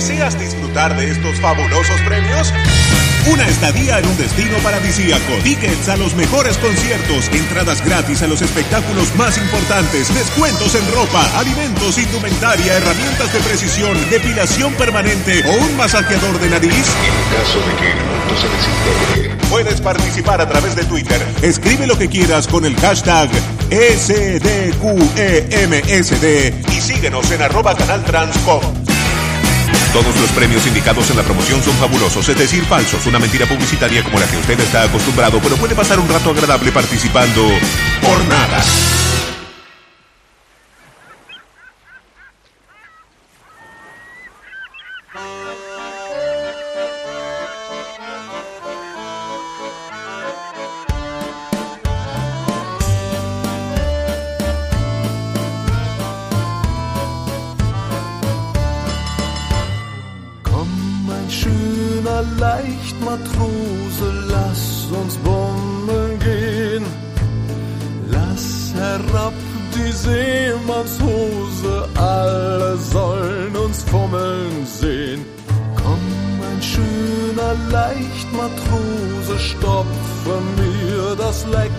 ¿Deseas disfrutar de estos fabulosos premios? Una estadía en un destino paradisíaco, tickets a los mejores conciertos, entradas gratis a los espectáculos más importantes, descuentos en ropa, alimentos, indumentaria, herramientas de precisión, depilación permanente o un masajeador de nariz.
En caso de que el mundo se desintegre,
puedes participar a través de Twitter. Escribe lo que quieras con el hashtag SDQEMSD y síguenos en @canaltranscom. Todos los premios indicados en la promoción son fabulosos, es decir, falsos, una mentira publicitaria como la que usted está acostumbrado, pero puede pasar un rato agradable participando por nada.
Leichtmatrose, lass uns bummeln gehen. Lass herab die Seemannshose, alle sollen uns fummeln sehen. Komm, mein schöner Leichtmatrose, stopfe mir das Leck.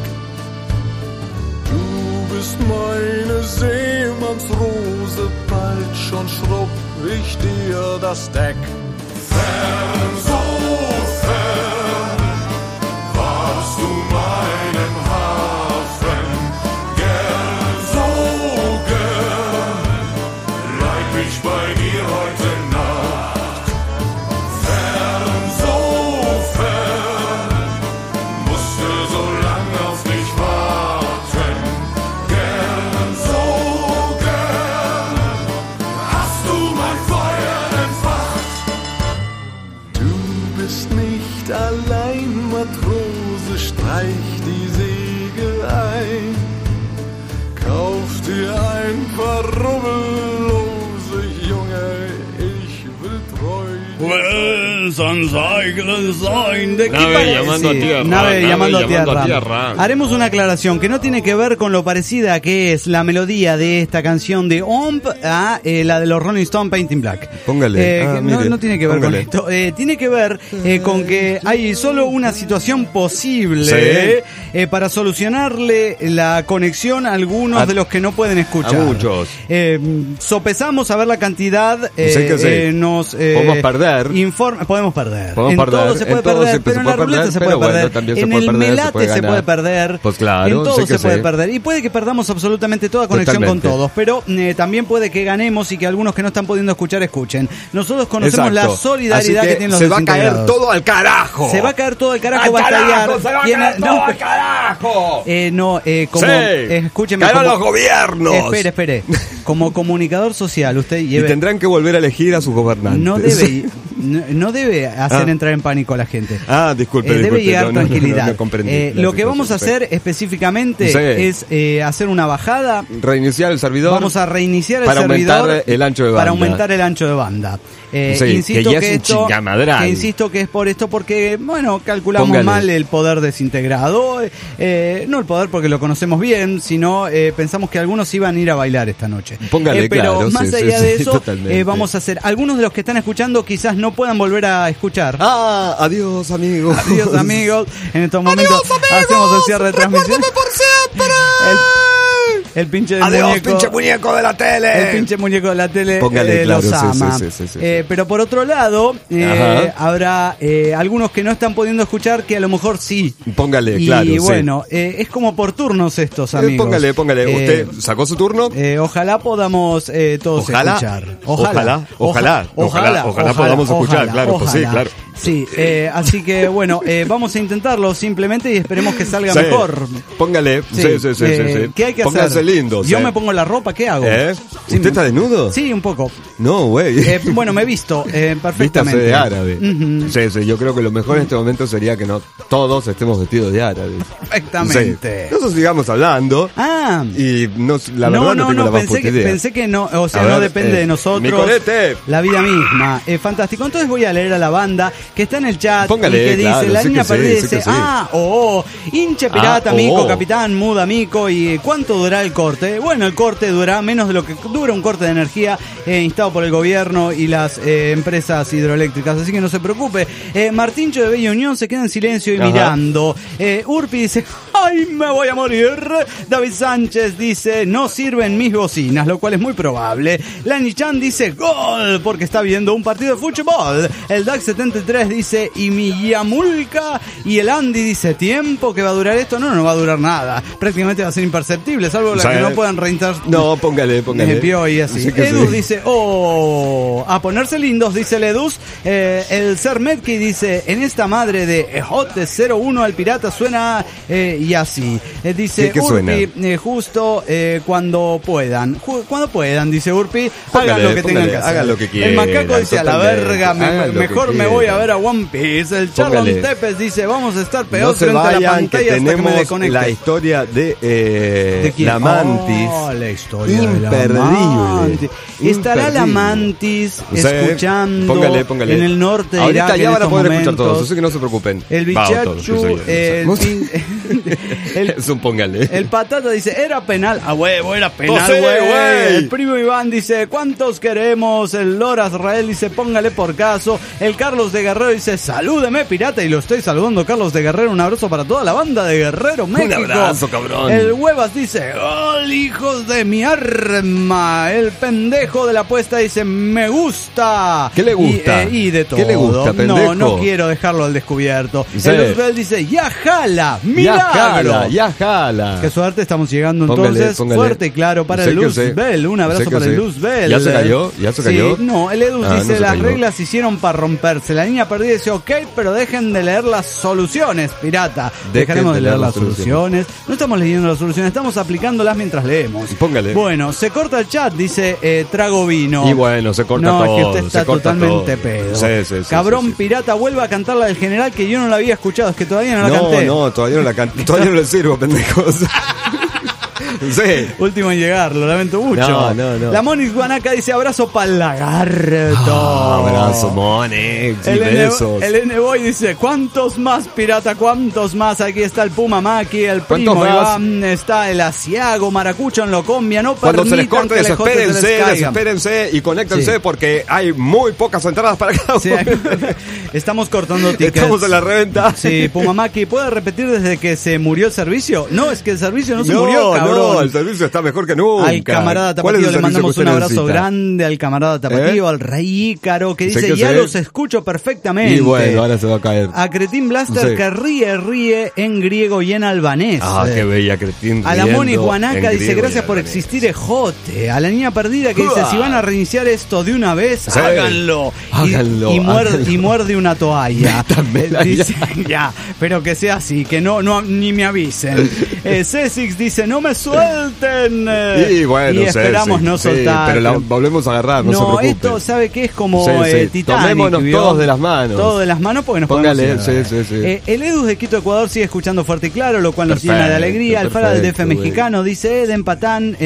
Du bist meine Seemannsrose, bald schon schrubb ich dir das Deck. Fern, so fern, warst du meinem Hafen, gern, so gern, bleib ich bei dir heute Nacht. Fern, so fern, musste so lang auf dich warten, gern, so gern, hast du mein Feuer entfacht. Bist nicht allein, Matrose, streich die Segel ein. Kauf dir ein paar rubbellose, Junge, ich will treu
Nave llamando a tierra. Haremos una aclaración que no tiene que ver con lo parecida que es la melodía de esta canción de OMP a la de los Rolling Stones, Painting Black.
Póngale.
No tiene que ver con esto. Tiene que ver con que hay solo una situación posible para solucionarle la conexión a algunos de los que no pueden escuchar.
A muchos.
Sopesamos a ver la cantidad. Nos
podemos perder.
Podemos perder. En todo se puede perder, pero en la ruleta se puede perder. En el melate se puede perder.
Pues claro,
en todo se puede perder. Y puede que perdamos absolutamente toda conexión con todos. Pero también puede que ganemos y que algunos que no están pudiendo escuchar escuchen. Nosotros conocemos la solidaridad que tienen los desintegrados.
Se va a caer todo al carajo.
Se va a caer todo al carajo. Va a estallar.
Se va a caer todo al carajo.
Escúcheme.
Caerán los gobiernos.
Espere. Como comunicador social, usted
y tendrán que volver a elegir a sus gobernantes.
No debe hacer entrar en pánico a la gente.
Disculpe.
Debe llegar tranquilidad.
No comprendí.
Lo que vamos a hacer específicamente es hacer una bajada.
Reiniciar el servidor.
Vamos a reiniciar el servidor.
Para aumentar el ancho de banda.
Para aumentar el ancho de banda.
Insisto que
insisto que es por esto, porque, calculamos mal el poder desintegrado. No el poder porque lo conocemos bien, sino pensamos que algunos iban a ir a bailar esta noche. Pero más allá de eso, vamos a hacer. Algunos de los que están escuchando quizás no puedan volver a escuchar.
Adiós, amigos.
Adiós, amigos. En estos momentos hacemos el cierre de transmisión.
Por siempre.
El pinche
muñeco de la tele.
El pinche muñeco de la tele.
Póngale,
los ama.
Sí.
Pero por otro lado, habrá algunos que no están pudiendo escuchar que a lo mejor sí.
Póngale,
y bueno, es como por turnos estos, amigos.
Póngale. ¿Usted sacó su turno?
Ojalá podamos todos escuchar. Ojalá
podamos escuchar, claro. Pues sí, claro.
Sí, así que bueno, vamos a intentarlo simplemente y esperemos que salga mejor.
Póngale, sí.
¿Qué hay que
Póngase
hacer?
Lindo.
Yo me pongo la ropa, ¿qué hago?
¿Usted está desnudo?
Sí, un poco.
No, güey.
Bueno, me he visto perfectamente.
Vístase de árabe. Sí, yo creo que lo mejor en este momento sería que no todos estemos vestidos de árabe.
Perfectamente.
Nosotros sigamos hablando. Y la verdad no tengo la más puta idea.
Pensé que no, o sea, no depende de nosotros.
Mi colete.
La vida misma. Fantástico. Entonces voy a leer a la banda que está en el chat
Póngale,
y que dice,
claro,
la
sí
niña
que
perdida
sí,
dice,
sí que sí.
hinche pirata,
Ah,
mico,
oh.
capitán, muda, mico, y ¿cuánto durará el corte? Bueno, el corte durará menos de lo que dura un corte de energía instado por el gobierno y las empresas hidroeléctricas, así que no se preocupe. Martíncho de Bella Unión se queda en silencio y
Ajá.
mirando. Urpi dice, ¡ay, me voy a morir! David Sánchez dice, no sirven mis bocinas, lo cual es muy probable. Lani Chan dice, ¡gol! Porque está viendo un partido de fútbol. El DAX 73 dice, y mi Yamulka. Y el Andy dice, ¿tiempo que va a durar esto? No va a durar nada. Prácticamente va a ser imperceptible, salvo las que no puedan reintar.
No, póngale.
Y así.
Sí que
Edus
sí.
dice, a ponerse lindos, dice el Edus. El Ser Medkey dice, en esta madre de Hot 01 al pirata suena y así. Dice
¿Qué
Urpi,
suena?
justo cuando puedan. Cuando puedan, dice Urpi.
Póngale,
Hagan lo que tengan que hacer.
hagan lo que quieran.
El macaco dice, a la
totalmente.
verga,
Hagan lo
mejor
que
me voy a
quieran.
ver a One Piece. El Charlon
Póngale.
Tepes dice, vamos a estar
No
peor
se
frente a la
vayan, que
pantalla hasta que me
tenemos
desconecte.
la historia de
¿De quién?
la Mantis.
La historia de la
imperdible.
Mantis. Estará la Mantis escuchando
Póngale.
en el norte de
Ahorita
Irak
ya
en
van a
estos
poder
momentos.
escuchar todos, así que no se preocupen.
El
Vamos todos,
bichachu,
yo soy- Es un póngale.
el patata dice, era penal. A huevo, era penal,
No sé, güey.
El primo Iván dice, ¿cuántos queremos? El Lora Israel dice, póngale por caso. El Carlos de Guerrero dice, salúdeme, pirata. Y lo estoy saludando, Carlos de Guerrero. Un abrazo para toda la banda de Guerrero, México.
Un abrazo, cabrón.
El Huevas dice, ¡gol, hijos de mi arma! El pendejo de la apuesta dice, me gusta.
¿Qué le gusta?
Y de todo.
¿Qué le gusta, pendejo?
No quiero dejarlo al descubierto.
Sí.
El Luzbel dice, ya jala, milagro.
Ya jala.
Qué suerte, estamos llegando
Póngale,
entonces
póngale.
fuerte y claro para
Sé
el
que sé.
Luzbel. Un abrazo
Sé que
para el
sé.
Luzbel.
¿Ya se cayó? ¿Ya se cayó?
Sí, no, el Edus
Ah,
dice,
no se
las
cayó.
reglas se hicieron para romperse. La niña perdida dice, ok, pero dejen de leer las soluciones, pirata. Dejaremos de leer las soluciones. No estamos leyendo las soluciones, estamos aplicándolas mientras leemos.
Póngale.
Bueno, se corta el chat, dice, trago vino.
Y bueno, se corta
no,
todo.
es que usted está
se corta
totalmente
todo.
pedo.
Sí,
Cabrón
sí.
pirata, vuelve a cantar la del general que yo no la había escuchado, es que todavía no la
No,
canté.
no, todavía no la canto. Todavía no le sirvo, pendejos. Sí.
Último en llegar, lo lamento mucho.
No.
La Monix Guanaca dice abrazo para el lagarto.
Abrazo, Monix. Y besos.
El N-Boy dice, ¿cuántos más, pirata? ¿Cuántos más? Aquí está el Puma Maki, el
¿Cuántos
primo
más?
Iván, está el Asiago, Maracucho en Locombia. No
Cuando se les
permitan
corte,
que el jote se les caiga.
desespérense y conéctense
Sí.
porque hay muy pocas entradas para cada uno.
Sí, estamos cortando tickets.
Estamos en la reventa.
Sí, Pumamaki, ¿puede repetir desde que se murió el servicio? No, es que el servicio no se murió,
No,
cabrón.
el servicio está mejor que nunca.
Al camarada
¿Cuál es
Tapatío
el
le mandamos
servicio
un
que usted
abrazo
necesita?
grande al camarada Tapatío, al Rey Ícaro, que
Sé
dice,
que
ya
sé.
los escucho perfectamente.
Y bueno, ahora se va a caer.
A Cretín Blaster
Sí.
que ríe en griego y en albanés.
Ah, qué bella Cretín.
A la
riendo
Moni Guanaca
en
dice,
griego
gracias
y
por
albanés.
existir Ejote. A la niña perdida que dice, si van a reiniciar esto de una vez,
Sí.
háganlo.
Háganlo,
Y
háganlo.
muerde una toalla.
Métamela
Dice,
ya.
ya, pero que sea así, que no ni me avisen. C6 dice, no me suelten.
Y bueno,
y esperamos
sí,
no
sí,
soltar.
pero la volvemos a agarrar, no se preocupe.
esto sabe que es como
Sí, sí.
Titanic.
Tomémonos
¿vio?
todos de las manos.
Todos de las manos porque nos
Póngale,
podemos ir.
sí.
El Edus de Quito, Ecuador sigue escuchando fuerte y claro, lo cual nos
Perfecto,
llena de alegría. El Fara del DF
perfecto,
mexicano dice Eden Patán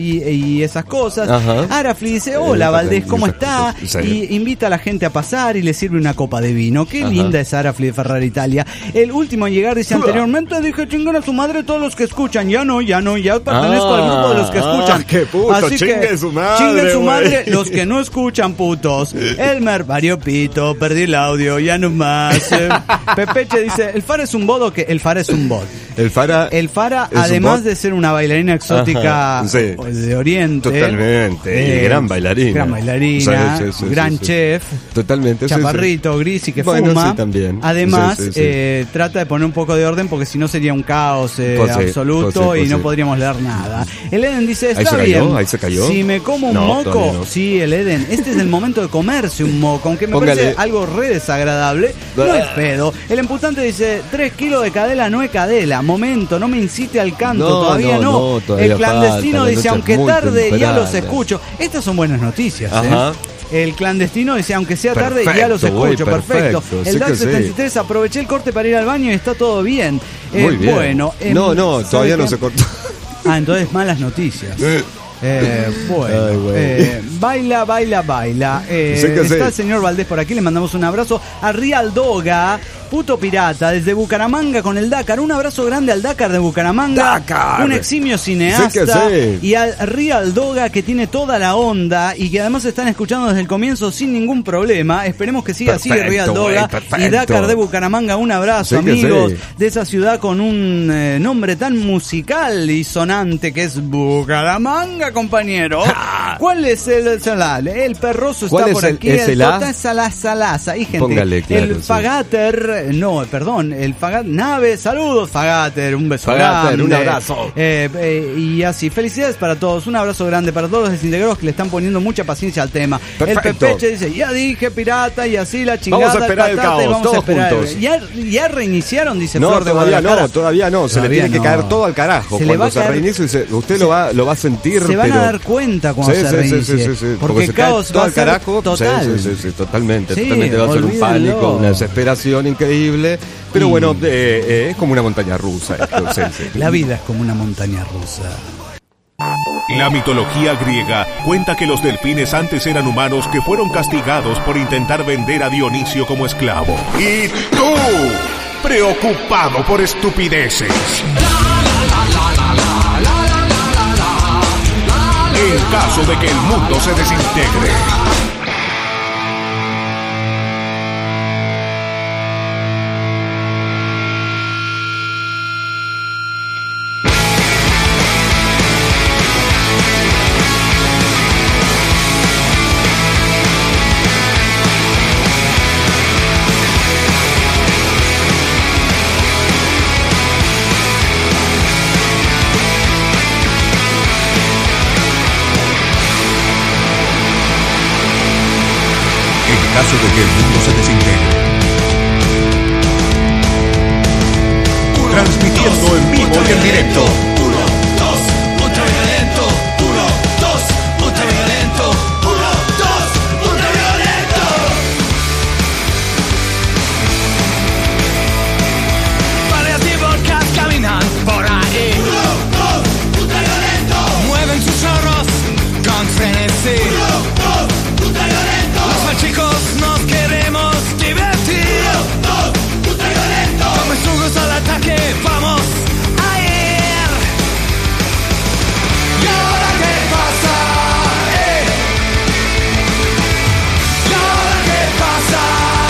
y esas cosas.
Ajá.
Arafli dice, hola
Patán
Valdés,
y
¿cómo
esas
está?
cosas, sí.
Y invita a la gente a pasar y le sirve una copa de vino. Qué
Ajá.
linda es Arafli de Ferrari Italia. El último en llegar dice, anteriormente dije chingan a su madre todos los que escuchan. Ya pertenezco al grupo de los que escuchan.
Qué puto,
Así que
chingue su madre,
chinguen su
güey.
madre los que no escuchan, putos. Elmer, variopito, perdí el audio, ya no más. Pepeche dice, el Fara es un bot o que el Fara es un bot.
El Fara
Es
un
además
bot.
de ser una bailarina exótica.
Ajá, sí.
De Oriente.
Totalmente. Y gran bailarina.
Gran bailarina,
Sí,
gran
sí.
chef.
Totalmente. sí,
Chaparrito, gris y que
Bueno,
fuma.
sí, también.
Además,
Sí.
trata de poner un poco de orden porque si no sería un caos
José,
absoluto
José.
y no podríamos leer nada. El Eden dice,
Ahí
está
se
bien.
cayó, ahí se cayó.
Si me como un
No, todavía
moco,
no.
sí, el Eden, este es el momento de comerse un moco, aunque me
Póngale.
parece algo re desagradable. No es pedo. El emputante dice, 3 kilos de cadela no es cadela. Momento, no me incite al canto,
No,
todavía
no,
no.
no, todavía
El clandestino
falta, la
dice,
noche es
aunque
muy
tarde ya
temprana.
los escucho. Estas son buenas noticias,
Ajá.
El clandestino dice, aunque sea tarde, ya los
Perfecto, güey,
escucho, perfecto.
perfecto,
El
sí
DAX
que sí.
73, aproveché el corte para ir al baño y está todo bien.
Muy bien.
Bueno,
No,
¿sabe
todavía
qué?
no se cortó.
Ah, entonces malas noticias. Baila, baila, baila. Está el señor Valdés por aquí, le mandamos un abrazo a Real Doga, puto pirata, desde Bucaramanga con el Dakar. Un abrazo grande al Dakar de Bucaramanga. Dakar. Un eximio cineasta. Y al Real Doga, que tiene toda la onda y que además están escuchando desde el comienzo sin ningún problema. Esperemos que siga así, Real Doga. Y Dakar de Bucaramanga, un abrazo, amigos, de esa ciudad con un nombre tan musical y sonante que es Bucaramanga, compañero. ¿Cuál es el perroso? Está por aquí. El Salaza. Y gente, póngale, claro, el Fagater, el Fagater Nave. Saludos, Fagater. Un beso grande. Un abrazo. Y así, felicidades para todos. Un abrazo grande para todos los desintegrados que le están poniendo mucha paciencia al tema. Perfecto. El Pepeche dice, ya dije pirata, y así la chingada.
Vamos a esperar el caos,
vamos
todos
a esperar.
juntos.
Ya reiniciaron, dice
no,
Flor de
todavía
Guadalajara.
todavía no. Se le tiene que caer todo al carajo. Cuando se reinicie, usted lo va a sentir.
Se van a dar cuenta cuando se reinicie.
Sí.
Porque el caos va a ser total.
Sí, totalmente.
Sí,
totalmente va a ser un pánico, una desesperación increíble. Pero bueno, es como una montaña rusa.
La vida es como una montaña rusa.
La mitología griega cuenta que los delfines antes eran humanos que fueron castigados por intentar vender a Dionisio como esclavo.
Y tú, preocupado por estupideces. En caso de que el mundo se desintegre.
En caso de que el mundo se desintegre. Transmitiendo en vivo y en directo.
1, 2, ultraviolento. 1, 2, ultraviolento. 1, 2, ultraviolento. Paliativos caminan por ahí. 1, 2, ultraviolento. Mueven sus zorros con frenesí. 1, 2, ultraviolento. Los chicos nos queremos divertir. 1, 2, ultraviolento. Como estrugos al ataque, vamos a ir. ¿Y ahora qué pasa? ¿Y ahora qué pasa?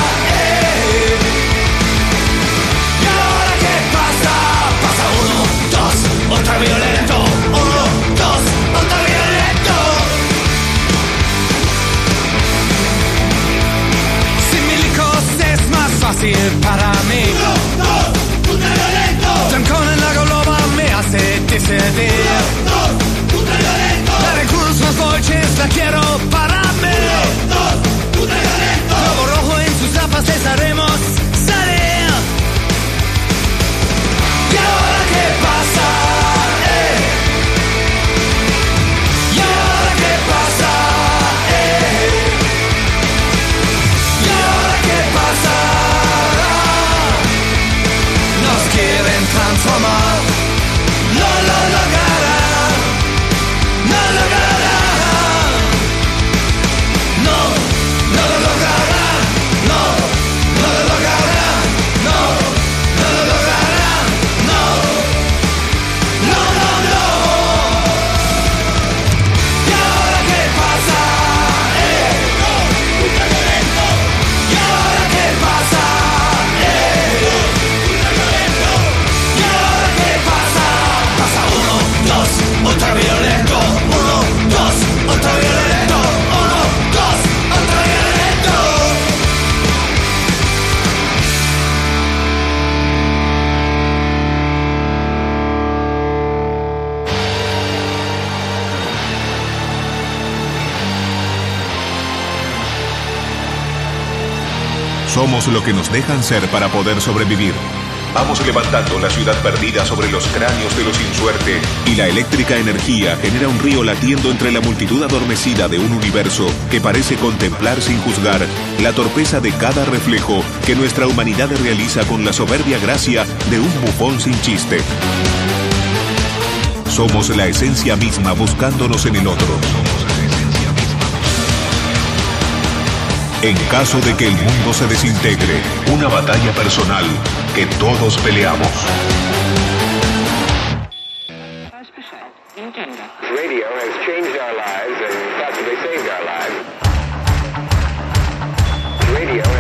¿Y ahora qué pasa? Pasa 1, 2, ultraviolento. 1, 2, ultraviolento. Sin milicos es más fácil para mí. 1, 2, ultraviolento. Trancón en la globa me hace decidir. 1, 2, ultraviolento. La recursos boches la quiero para mí. 1, 2, ultraviolento. Globo rojo en sus tapas les haremos salir. ¿Y ahora qué pasa? ¿Y ahora qué pasa? ¿Y ahora qué pasa? Nos quieren transformar. No lo lograrán. No lograrán. No, no lo lograrán. No, no lo lograrán. No, no lo lograrán. No, no, no, no. ¿Y ahora qué pasa? Ultraviolento. ¿Y ahora qué pasa? Ultraviolento. ¿Y ahora qué pasa? Pasa 1, 2, ultraviolento. 1, 2, ultraviolento. 1, 2, ultraviolento.
Somos lo que nos dejan ser para poder sobrevivir. Vamos levantando la ciudad perdida sobre los cráneos de los sin suerte. Y la eléctrica energía genera un río latiendo entre la multitud adormecida de un universo que parece contemplar sin juzgar la torpeza de cada reflejo que nuestra humanidad realiza con la soberbia gracia de un bufón sin chiste. Somos la esencia misma buscándonos en el otro. En caso de que el mundo se desintegre, una batalla personal que todos peleamos.
Radio has changed our lives and possibly saved our lives. Radio